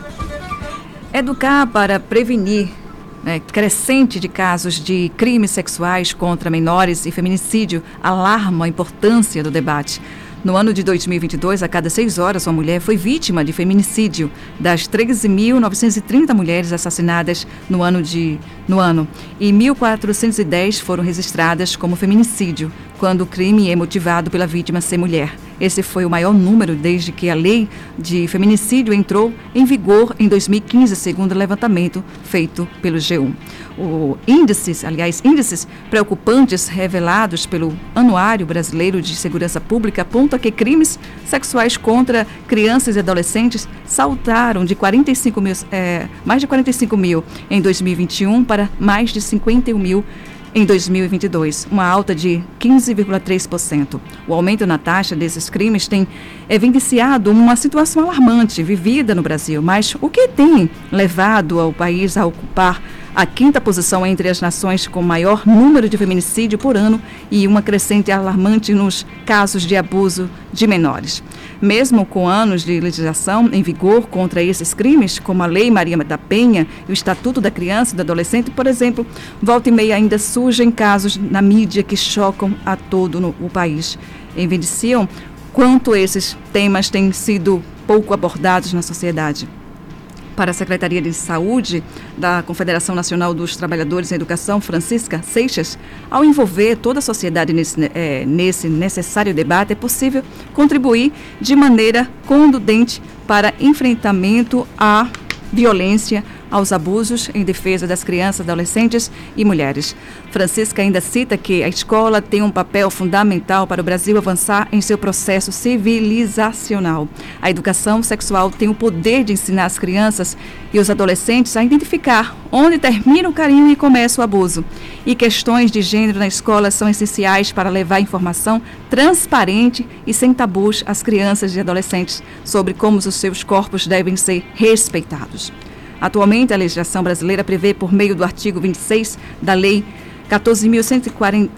Educar para prevenir, né, crescente de casos de crimes sexuais contra menores e feminicídio alarma a importância do debate. No ano de dois mil e vinte e dois, a cada seis horas, uma mulher foi vítima de feminicídio. Das treze mil novecentas e trinta mulheres assassinadas no ano, de, no ano, e mil quatrocentas e dez foram registradas como feminicídio, quando o crime é motivado pela vítima ser mulher. Esse foi o maior número desde que a lei de feminicídio entrou em vigor em dois mil e quinze, segundo o levantamento feito pelo G um. O índices, aliás, índices preocupantes revelados pelo Anuário Brasileiro de Segurança Pública apontam que crimes sexuais contra crianças e adolescentes saltaram de quarenta e cinco mil, é, mais de quarenta e cinco mil em dois mil e vinte e um para mais de cinquenta e um mil em dois mil e vinte e dois, uma alta de quinze vírgula três por cento. O aumento na taxa desses crimes tem evidenciado uma situação alarmante vivida no Brasil, mas o que tem levado ao país a ocupar a quinta posição entre as nações com maior número de feminicídio por ano e uma crescente alarmante nos casos de abuso de menores. Mesmo com anos de legislação em vigor contra esses crimes, como a Lei Maria da Penha e o Estatuto da Criança e do Adolescente, por exemplo, volta e meia ainda surgem casos na mídia que chocam a todo no, o país. Evidenciam quanto esses temas têm sido pouco abordados na sociedade. Para a Secretaria de Saúde da Confederação Nacional dos Trabalhadores em Educação, Francisca Seixas, ao envolver toda a sociedade nesse, é, nesse necessário debate, é possível contribuir de maneira contundente para enfrentamento à violência, aos abusos em defesa das crianças, adolescentes e mulheres. Francisca ainda cita que a escola tem um papel fundamental para o Brasil avançar em seu processo civilizacional. A educação sexual tem o poder de ensinar as crianças e os adolescentes a identificar onde termina o carinho e começa o abuso. E questões de gênero na escola são essenciais para levar informação transparente e sem tabus às crianças e adolescentes sobre como os seus corpos devem ser respeitados. Atualmente, a legislação brasileira prevê, por meio do artigo vinte e seis da Lei quatorze mil cento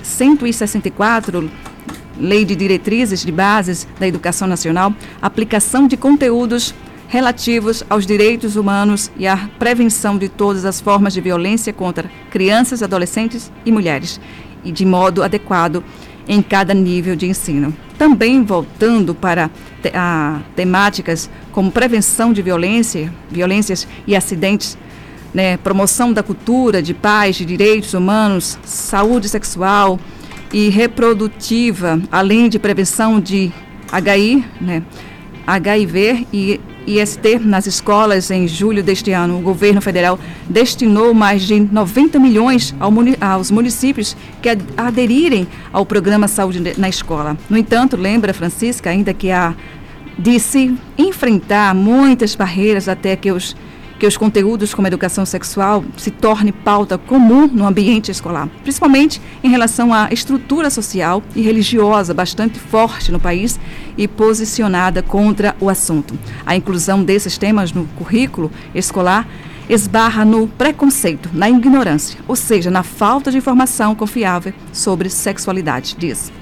e sessenta e quatro, Lei de Diretrizes de Bases da Educação Nacional, aplicação de conteúdos relativos aos direitos humanos e à prevenção de todas as formas de violência contra crianças, adolescentes e mulheres, e de modo adequado em cada nível de ensino. Também voltando para te, a, temáticas como prevenção de violência, violências e acidentes, né, promoção da cultura, de paz, de direitos humanos, saúde sexual e reprodutiva, além de prevenção de H I, né, H I V e I S T nas escolas. Em julho deste ano, o governo federal destinou mais de noventa milhões ao muni- aos municípios que ad- aderirem ao programa Saúde na Escola. No entanto, lembra Francisca ainda que há de se enfrentar muitas barreiras até que os que os conteúdos como educação sexual se torne pauta comum no ambiente escolar, principalmente em relação à estrutura social e religiosa bastante forte no país e posicionada contra o assunto. A inclusão desses temas no currículo escolar esbarra no preconceito, na ignorância, ou seja, na falta de informação confiável sobre sexualidade, diz.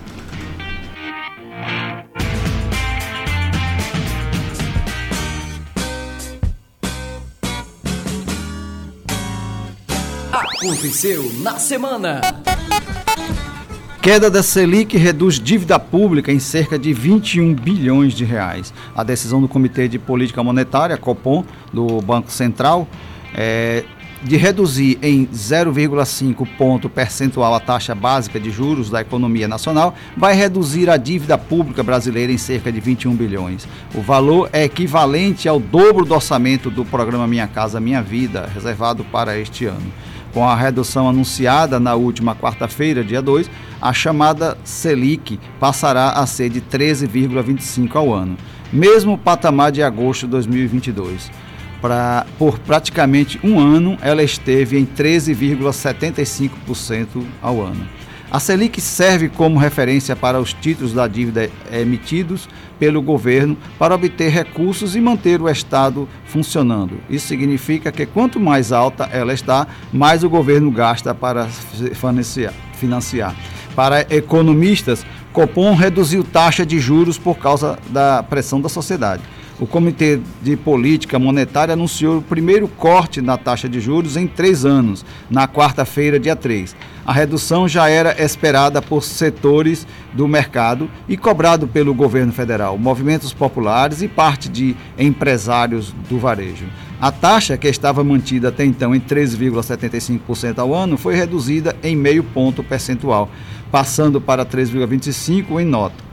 Aconteceu na semana. Queda da Selic reduz dívida pública em cerca de vinte e um bilhões de reais. A decisão do Comitê de Política Monetária, Copom, do Banco Central, é, de reduzir em zero vírgula cinco ponto percentual a taxa básica de juros da economia nacional, vai reduzir a dívida pública brasileira em cerca de vinte e um bilhões. O valor é equivalente ao dobro do orçamento do programa Minha Casa Minha Vida, reservado para este ano. com a redução anunciada na última quarta-feira, dia dois, a chamada Selic passará a ser de treze vírgula vinte e cinco por cento ao ano, mesmo patamar de agosto de dois mil e vinte e dois. Pra, por praticamente um ano, ela esteve em treze vírgula setenta e cinco por cento ao ano. A Selic serve como referência para os títulos da dívida emitidos pelo governo para obter recursos e manter o Estado funcionando. Isso significa que quanto mais alta ela está, mais o governo gasta para financiar. financiar. Para economistas, Copom reduziu taxa de juros por causa da pressão da sociedade. O Comitê de Política Monetária anunciou o primeiro corte na taxa de juros em três anos, na quarta-feira, dia três. A redução já era esperada por setores do mercado e cobrado pelo governo federal, movimentos populares e parte de empresários do varejo. A taxa, que estava mantida até então em treze vírgula setenta e cinco por cento ao ano, foi reduzida em meio ponto percentual, passando para treze vírgula vinte e cinco por cento em nota.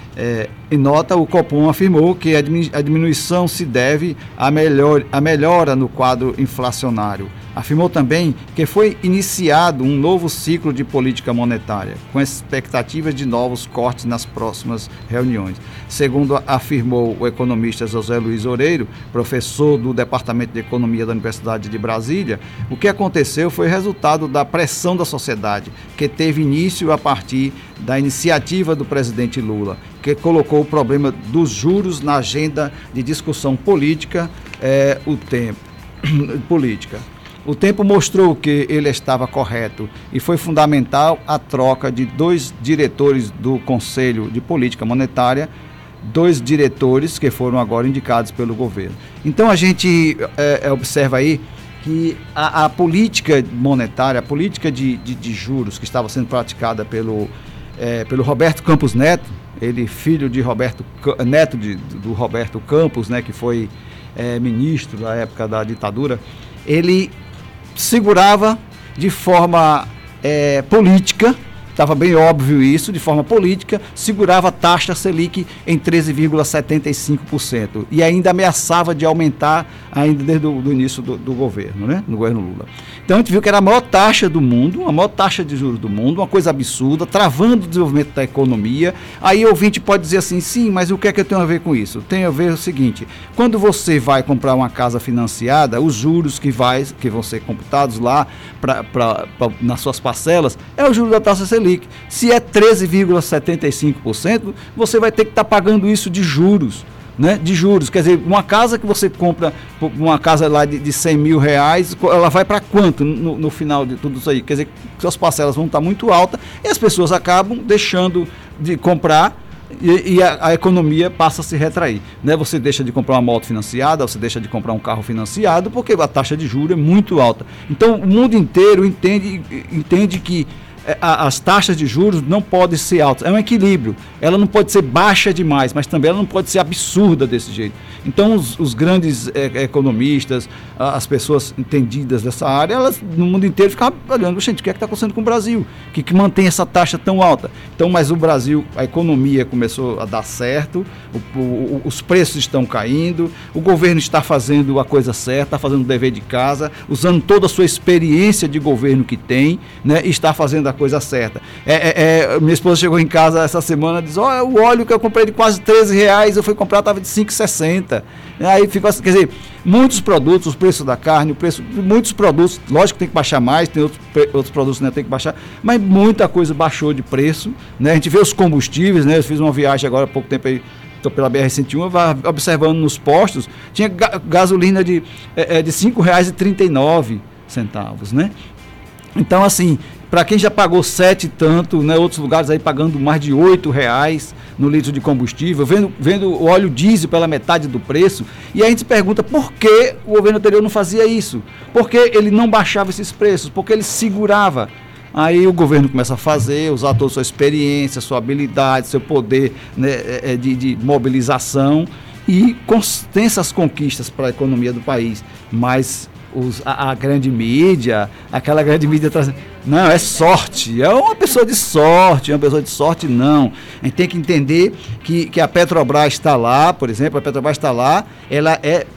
É, em nota, o Copom afirmou que a diminuição se deve à, melhor, à melhora no quadro inflacionário. Afirmou também que foi iniciado um novo ciclo de política monetária, com expectativas de novos cortes nas próximas reuniões. Segundo afirmou o economista José Luiz Oreiro, professor do Departamento de Economia da Universidade de Brasília, o que aconteceu foi resultado da pressão da sociedade, que teve início a partir da iniciativa do presidente Lula, que colocou o problema dos juros na agenda de discussão política, é, o tempo, política. O tempo mostrou que ele estava correto e foi fundamental a troca de dois diretores do Conselho de Política Monetária, dois diretores que foram agora indicados pelo governo. Então a gente é, observa aí que a, a política monetária, a política de, de, de juros que estava sendo praticada pelo, é, pelo Roberto Campos Neto, ele filho de Roberto, neto de, do Roberto Campos, né, que foi é, ministro na época da ditadura, ele segurava de forma é, política, estava bem óbvio isso, de forma política, segurava a taxa Selic em treze vírgula setenta e cinco por cento e ainda ameaçava de aumentar ainda desde o do início do, do governo, né, no governo Lula. Então a gente viu que era a maior taxa do mundo, a maior taxa de juros do mundo, uma coisa absurda, travando o desenvolvimento da economia. Aí o ouvinte pode dizer assim, sim, mas o que é que eu tenho a ver com isso? Tem a ver o seguinte, quando você vai comprar uma casa financiada, os juros que, vai, que vão ser computados lá pra, pra, pra, nas suas parcelas, é o juro da taxa Selic. Se é treze vírgula setenta e cinco por cento, você vai ter que estar tá pagando isso de juros. Né, de juros, quer dizer, uma casa que você compra, uma casa lá de, de cem mil reais, ela vai para quanto no, no final de tudo isso aí? Quer dizer, suas parcelas vão estar muito altas e as pessoas acabam deixando de comprar e, e a, a economia passa a se retrair. Né? Você deixa de comprar uma moto financiada, você deixa de comprar um carro financiado, porque a taxa de juros é muito alta. Então, o mundo inteiro entende, entende que as taxas de juros não podem ser altas, é um equilíbrio, ela não pode ser baixa demais, mas também ela não pode ser absurda desse jeito. Então os, os grandes é, economistas, as pessoas entendidas dessa área, elas no mundo inteiro ficam olhando, gente, o que é que está acontecendo com o Brasil? O que, que mantém essa taxa tão alta? Então, mas o Brasil, a economia começou a dar certo, o, o, os preços estão caindo, o governo está fazendo a coisa certa, está fazendo o dever de casa, usando toda a sua experiência de governo que tem, né, e está fazendo a coisa certa. É, é, é, minha esposa chegou em casa essa semana e disse, ó, oh, o óleo que eu comprei de quase treze reais, eu fui comprar, estava de cinco e sessenta. Aí ficou assim, quer dizer, muitos produtos, o preço da carne, o preço, muitos produtos, lógico que tem que baixar mais, tem outros, outros produtos que né, tem que baixar, mas muita coisa baixou de preço, né? A gente vê os combustíveis, né? Eu fiz uma viagem agora há pouco tempo aí, estou pela B R cento e um, observando nos postos, tinha ga gasolina de, é, de cinco reais e trinta e nove centavos, né? Então, assim, para quem já pagou sete e tanto, né, outros lugares aí pagando mais de oito reais no litro de combustível, vendo, vendo o óleo diesel pela metade do preço, e aí a gente se pergunta por que o governo anterior não fazia isso? Por que ele não baixava esses preços? Por que ele segurava? Aí o governo começa a fazer, usar toda a sua experiência, sua habilidade, seu poder, né, de, de mobilização, e tem essas conquistas para a economia do país, mas Os, a, a grande mídia, aquela grande mídia trazendo, não, é sorte, é uma pessoa de sorte, é uma pessoa de sorte, não. A gente tem que entender que, que a Petrobras está lá, por exemplo, a Petrobras está lá, ela é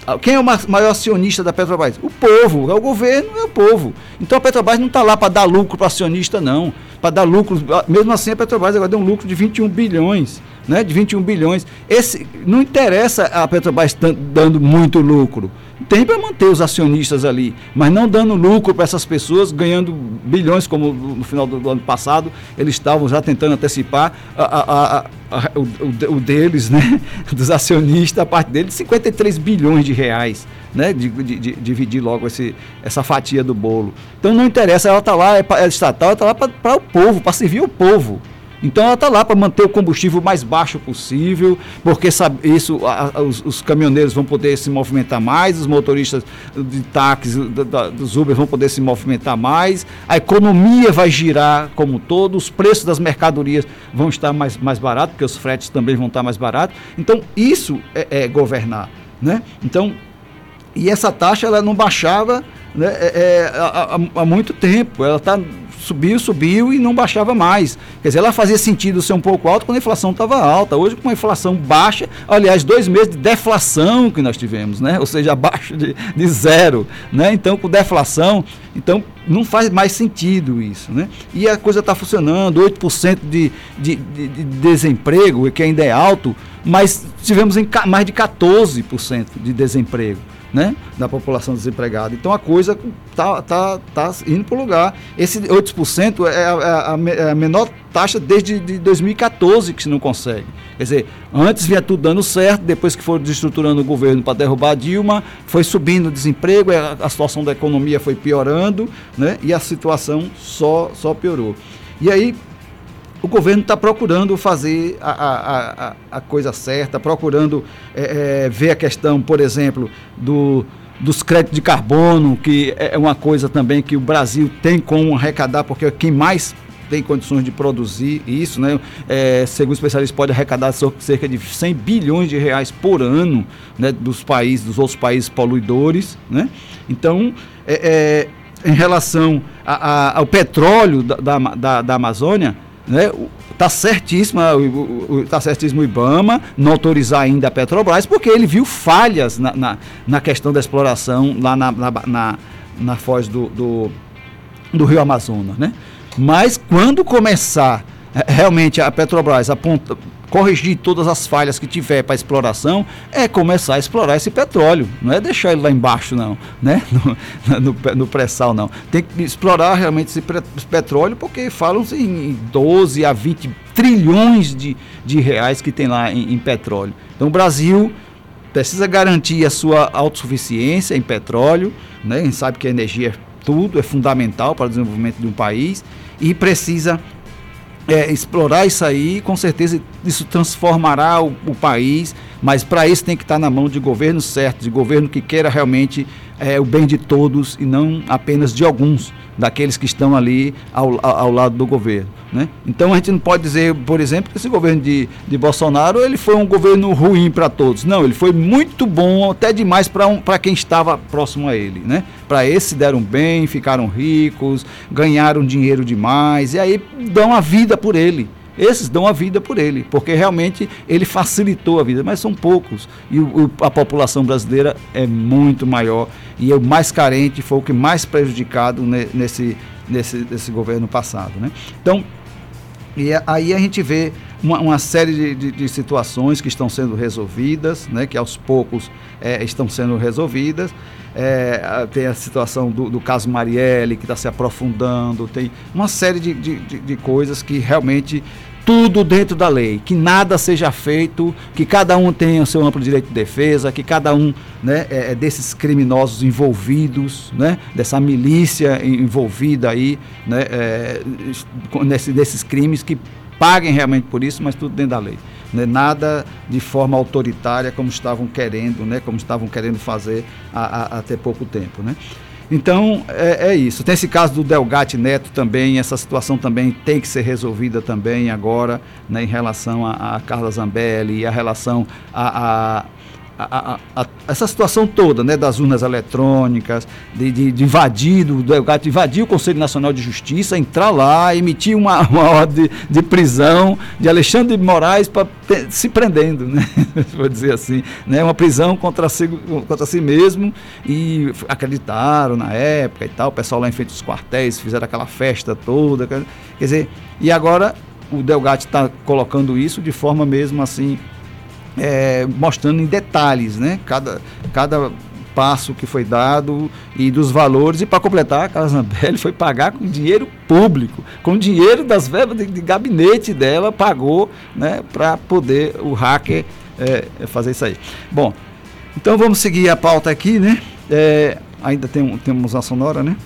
quem é o maior acionista da Petrobras? O povo, é o governo, é o povo. Então a Petrobras não está lá para dar lucro para acionista, não. Para dar lucro, mesmo assim a Petrobras agora deu um lucro de vinte e um bilhões, né? De vinte e um bilhões. Esse, não interessa a Petrobras dando muito lucro. Tem para manter os acionistas ali, mas não dando lucro para essas pessoas, ganhando bilhões, como no final do, do ano passado, eles estavam já tentando antecipar a, a, a, a, o, o deles, né? Dos acionistas, a parte deles, cinquenta e três bilhões de reais, né? De, de, de dividir logo esse, essa fatia do bolo. Então não interessa, ela está lá, é, é estatal, ela está lá para o povo, para servir o povo. Então ela está lá para manter o combustível mais baixo possível, porque sabe, isso, a, a, os, os caminhoneiros vão poder se movimentar mais, os motoristas de táxis, da, da, dos Uber vão poder se movimentar mais, a economia vai girar como um todo, os preços das mercadorias vão estar mais, mais baratos, porque os fretes também vão estar mais baratos. Então isso é, é governar, né? Então, e essa taxa ela não baixava, né, é, é, há, há, há muito tempo, ela está... Subiu, subiu e não baixava mais. Quer dizer, ela fazia sentido ser um pouco alta quando a inflação estava alta. Hoje, com uma inflação baixa, aliás, dois meses de deflação que nós tivemos, né? Ou seja, abaixo de, de zero, né? Então, com deflação, então não faz mais sentido isso, né? E a coisa está funcionando, oito por cento de, de, de, de desemprego, que ainda é alto, mas tivemos em mais de quatorze por cento de desemprego, né, da população desempregada. Então a coisa está tá, tá indo para o lugar. Esse oito por cento é a, a, a menor taxa desde de dois mil e catorze que se não consegue. Quer dizer, antes vinha tudo dando certo, depois que foram desestruturando o governo para derrubar a Dilma, foi subindo o desemprego, a, a situação da economia foi piorando, né, e a situação só, só piorou. E aí o governo está procurando fazer a, a, a, a coisa certa, procurando é, é, ver a questão, por exemplo, do, dos créditos de carbono, que é uma coisa também que o Brasil tem como arrecadar, porque é quem mais tem condições de produzir isso, né? É, segundo especialistas, pode arrecadar cerca de cem bilhões de reais por ano, né, dos países, dos outros países poluidores, né? Então, é, é, em relação a, a, ao petróleo da, da, da, da Amazônia, né, tá certíssimo, tá certíssimo o IBAMA não autorizar ainda a Petrobras, porque ele viu falhas na, na, na questão da exploração lá na, na, na, na foz do, do, do Rio Amazonas, né? Mas quando começar realmente a Petrobras aponta, corrigir todas as falhas que tiver para exploração, é começar a explorar esse petróleo, não é deixar ele lá embaixo não, né? no, no, no pré-sal não, tem que explorar realmente esse petróleo, porque falam-se em doze a vinte trilhões de, de reais que tem lá em, em petróleo. Então o Brasil precisa garantir a sua autossuficiência em petróleo, né? A gente sabe que a energia é tudo, é fundamental para o desenvolvimento de um país, e precisa É, explorar isso aí, com certeza isso transformará o, o país, mas para isso tem que estar na mão de governo certo, de governo que queira realmente é, o bem de todos e não apenas de alguns, daqueles que estão ali ao, ao, ao lado do governo, né? Então a gente não pode dizer, por exemplo, que esse governo de, de Bolsonaro ele foi um governo ruim para todos. Não, ele foi muito bom, até demais para um, para quem estava próximo a ele, né? Para esses se deram bem, ficaram ricos, ganharam dinheiro demais e aí dão a vida por ele. Esses dão a vida por ele, porque realmente ele facilitou a vida, mas são poucos. E o, o, a população brasileira é muito maior e o mais carente foi o que mais prejudicado ne, nesse, nesse, nesse governo passado, né? Então, e aí a gente vê uma, uma série de, de, de situações que estão sendo resolvidas, né, que aos poucos é, estão sendo resolvidas. É, tem a situação do, do caso Marielle, que está se aprofundando, tem uma série de, de, de, de coisas que realmente tudo dentro da lei, que nada seja feito, que cada um tenha o seu amplo direito de defesa, que cada um, né, é, desses criminosos envolvidos, né, dessa milícia envolvida aí, né, é, nesse, desses crimes, que paguem realmente por isso, mas tudo dentro da lei. Né, nada de forma autoritária como estavam querendo, né, como estavam querendo fazer há, há até pouco tempo, né? Então é, é isso. Tem esse caso do Delgatti Neto também, essa situação também tem que ser resolvida também agora, né, em relação a, a Carla Zambelli e a relação a, a a, a, a, essa situação toda, né, das urnas eletrônicas, de, de, de invadir, do Delgatti invadir o Conselho Nacional de Justiça, entrar lá, emitir uma, uma ordem de, de prisão de Alexandre de Moraes pra, se prendendo, né, vou dizer assim, né, uma prisão contra si, contra si mesmo, e acreditaram na época e tal, o pessoal lá em frente dos quartéis fizeram aquela festa toda, quer dizer, e agora o Delgatti está colocando isso de forma mesmo assim, É, mostrando em detalhes, né, cada, cada passo que foi dado e dos valores, e para completar, a Carla Zambelli foi pagar com dinheiro público, com dinheiro das verbas de, de gabinete dela, pagou, né, para poder o hacker é, fazer isso aí. Bom, então vamos seguir a pauta aqui, né, é, ainda tem, temos a sonora, né?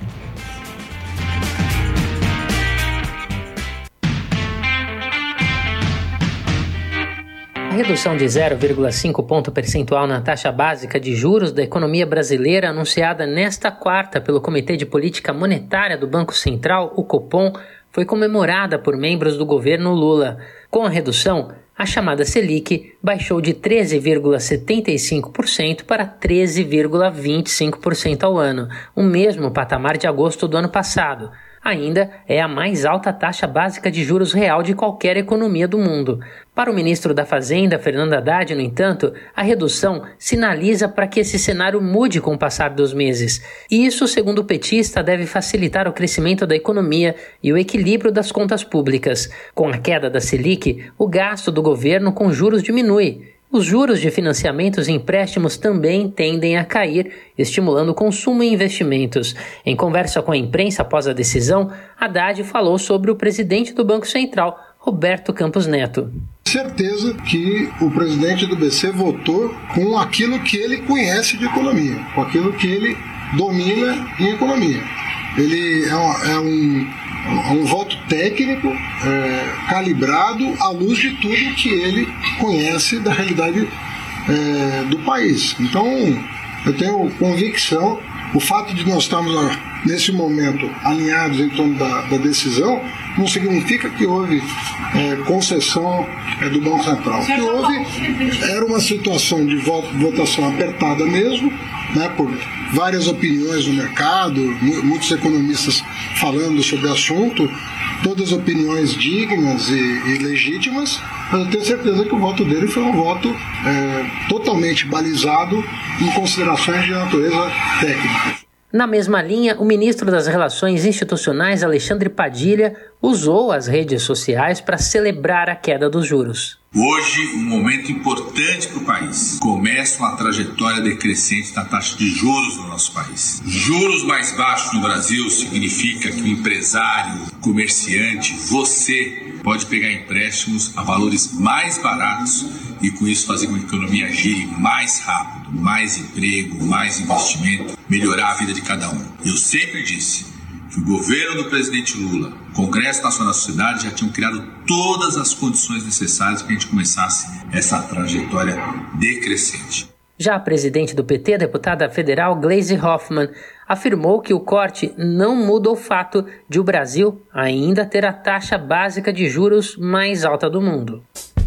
A redução de zero vírgula cinco ponto percentual na taxa básica de juros da economia brasileira, anunciada nesta quarta pelo Comitê de Política Monetária do Banco Central, o Copom, foi comemorada por membros do governo Lula. Com a redução, a chamada Selic baixou de treze vírgula setenta e cinco por cento para treze vírgula vinte e cinco por cento ao ano, o mesmo patamar de agosto do ano passado. Ainda é a mais alta taxa básica de juros real de qualquer economia do mundo. Para o ministro da Fazenda, Fernando Haddad, no entanto, a redução sinaliza para que esse cenário mude com o passar dos meses. E isso, segundo o petista, deve facilitar o crescimento da economia e o equilíbrio das contas públicas. Com a queda da Selic, o gasto do governo com juros diminui. Os juros de financiamentos e empréstimos também tendem a cair, estimulando consumo e investimentos. Em conversa com a imprensa após a decisão, Haddad falou sobre o presidente do Banco Central, Roberto Campos Neto. Certeza que o presidente do B C votou com aquilo que ele conhece de economia, com aquilo que ele domina em economia. Ele é um... É um um voto técnico, é, calibrado à luz de tudo que ele conhece da realidade é, do país. Então, eu tenho convicção, o fato de nós estarmos nesse momento alinhados em torno da, da decisão, não significa que houve é, concessão é, do Banco Central. O que houve era uma situação de votação apertada mesmo, né, por várias opiniões no mercado, muitos economistas falando sobre o assunto, todas opiniões dignas e, e legítimas, mas eu tenho certeza que o voto dele foi um voto é, totalmente balizado em considerações de natureza técnica. Na mesma linha, o ministro das Relações Institucionais, Alexandre Padilha, usou as redes sociais para celebrar a queda dos juros. Hoje, um momento importante para o país. Começa uma trajetória decrescente da taxa de juros no nosso país. Juros mais baixos no Brasil significa que o empresário, o comerciante, você pode pegar empréstimos a valores mais baratos e com isso fazer com que a economia gire mais rápido, mais emprego, mais investimento, melhorar a vida de cada um. Eu sempre disse que o governo do presidente Lula, o Congresso Nacional da Sociedade já tinham criado todas as condições necessárias para que a gente começasse essa trajetória decrescente. Já a presidente do P T, a deputada federal Gleisi Hoffmann, afirmou que o corte não muda o fato de o Brasil ainda ter a taxa básica de juros mais alta do mundo.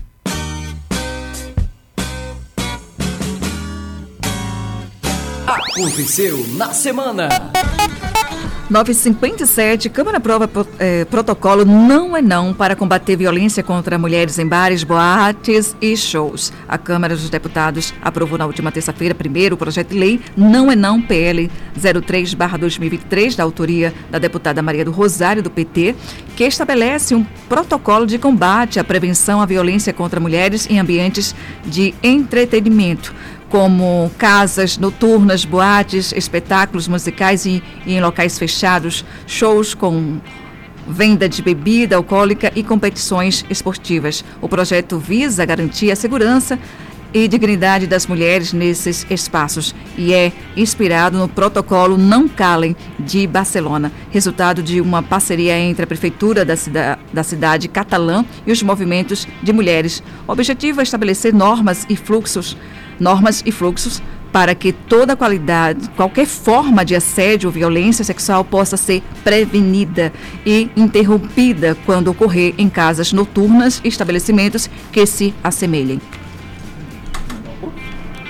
Aconteceu na semana. nove e cinquenta e sete, Câmara aprova é, protocolo Não é Não para combater violência contra mulheres em bares, boates e shows. A Câmara dos Deputados aprovou na última terça-feira, primeiro, o projeto de lei Não é Não P L zero três barra dois mil e vinte e três, da autoria da deputada Maria do Rosário, do P T, que estabelece um protocolo de combate à prevenção à violência contra mulheres em ambientes de entretenimento, como casas noturnas, boates, espetáculos musicais e, e em locais fechados, shows com venda de bebida alcoólica e competições esportivas. O projeto visa garantir a segurança e dignidade das mulheres nesses espaços e é inspirado no protocolo Não Calem de Barcelona, resultado de uma parceria entre a prefeitura da, cida, da cidade catalã e os movimentos de mulheres. O objetivo é estabelecer normas e fluxos normas e fluxos para que toda qualidade, qualquer forma de assédio ou violência sexual possa ser prevenida e interrompida quando ocorrer em casas noturnas e estabelecimentos que se assemelhem.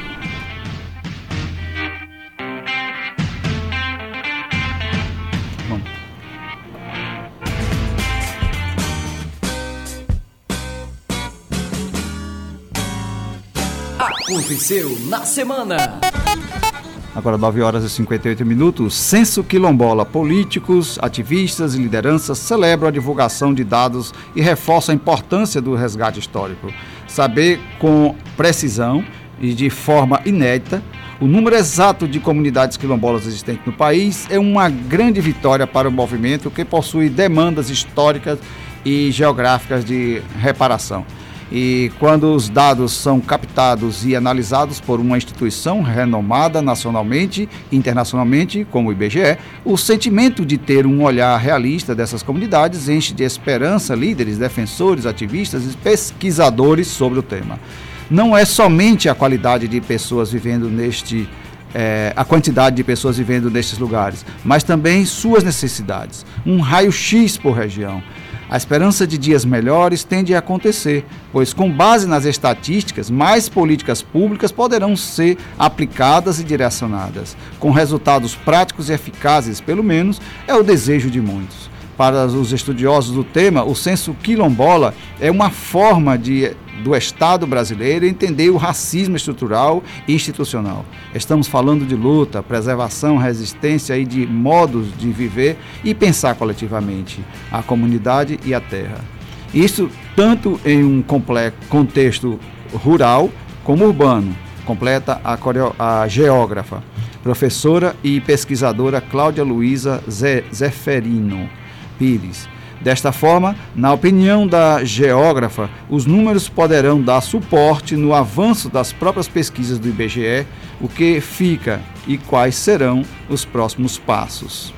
Aconteceu na semana. Agora nove horas e cinquenta e oito minutos, Censo Quilombola. Políticos, ativistas e lideranças celebram a divulgação de dados e reforçam a importância do resgate histórico. Saber com precisão e de forma inédita o número exato de comunidades quilombolas existentes no país é uma grande vitória para o movimento que possui demandas históricas e geográficas de reparação. E quando os dados são captados e analisados por uma instituição renomada nacionalmente e internacionalmente, como o I B G E, o sentimento de ter um olhar realista dessas comunidades enche de esperança líderes, defensores, ativistas e pesquisadores sobre o tema. Não é somente a qualidade de pessoas vivendo neste, é, a quantidade de pessoas vivendo nestes lugares, mas também suas necessidades, um raio-x por região. A esperança de dias melhores tende a acontecer, pois com base nas estatísticas, mais políticas públicas poderão ser aplicadas e direcionadas, com resultados práticos e eficazes, pelo menos, é o desejo de muitos. Para os estudiosos do tema, o censo quilombola é uma forma de, do Estado brasileiro entender o racismo estrutural e institucional. Estamos falando de luta, preservação, resistência e de modos de viver e pensar coletivamente a comunidade e a terra. Isso tanto em um complexo contexto rural como urbano, completa a, coreo, a geógrafa, professora e pesquisadora Cláudia Luiza Zeferino Pires. Desta forma, na opinião da geógrafa, os números poderão dar suporte no avanço das próprias pesquisas do I B G E, o que fica e quais serão os próximos passos.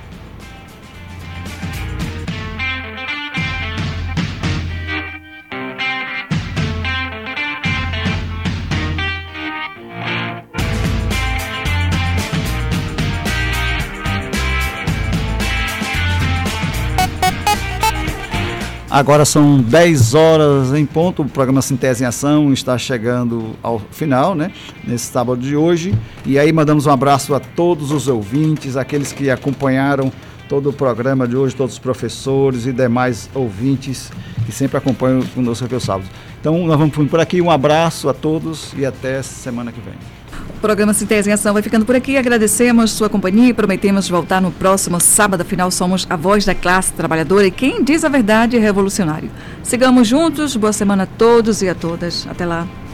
Agora são dez horas em ponto, o programa Sintese em Ação está chegando ao final, né, nesse sábado de hoje. E aí mandamos um abraço a todos os ouvintes, aqueles que acompanharam todo o programa de hoje, todos os professores e demais ouvintes que sempre acompanham conosco aqui aos sábados. Então nós vamos por aqui, um abraço a todos e até semana que vem. O programa Sintese em Ação vai ficando por aqui. Agradecemos sua companhia e prometemos voltar no próximo sábado. Afinal, somos a voz da classe trabalhadora e quem diz a verdade é revolucionário. Sigamos juntos. Boa semana a todos e a todas. Até lá.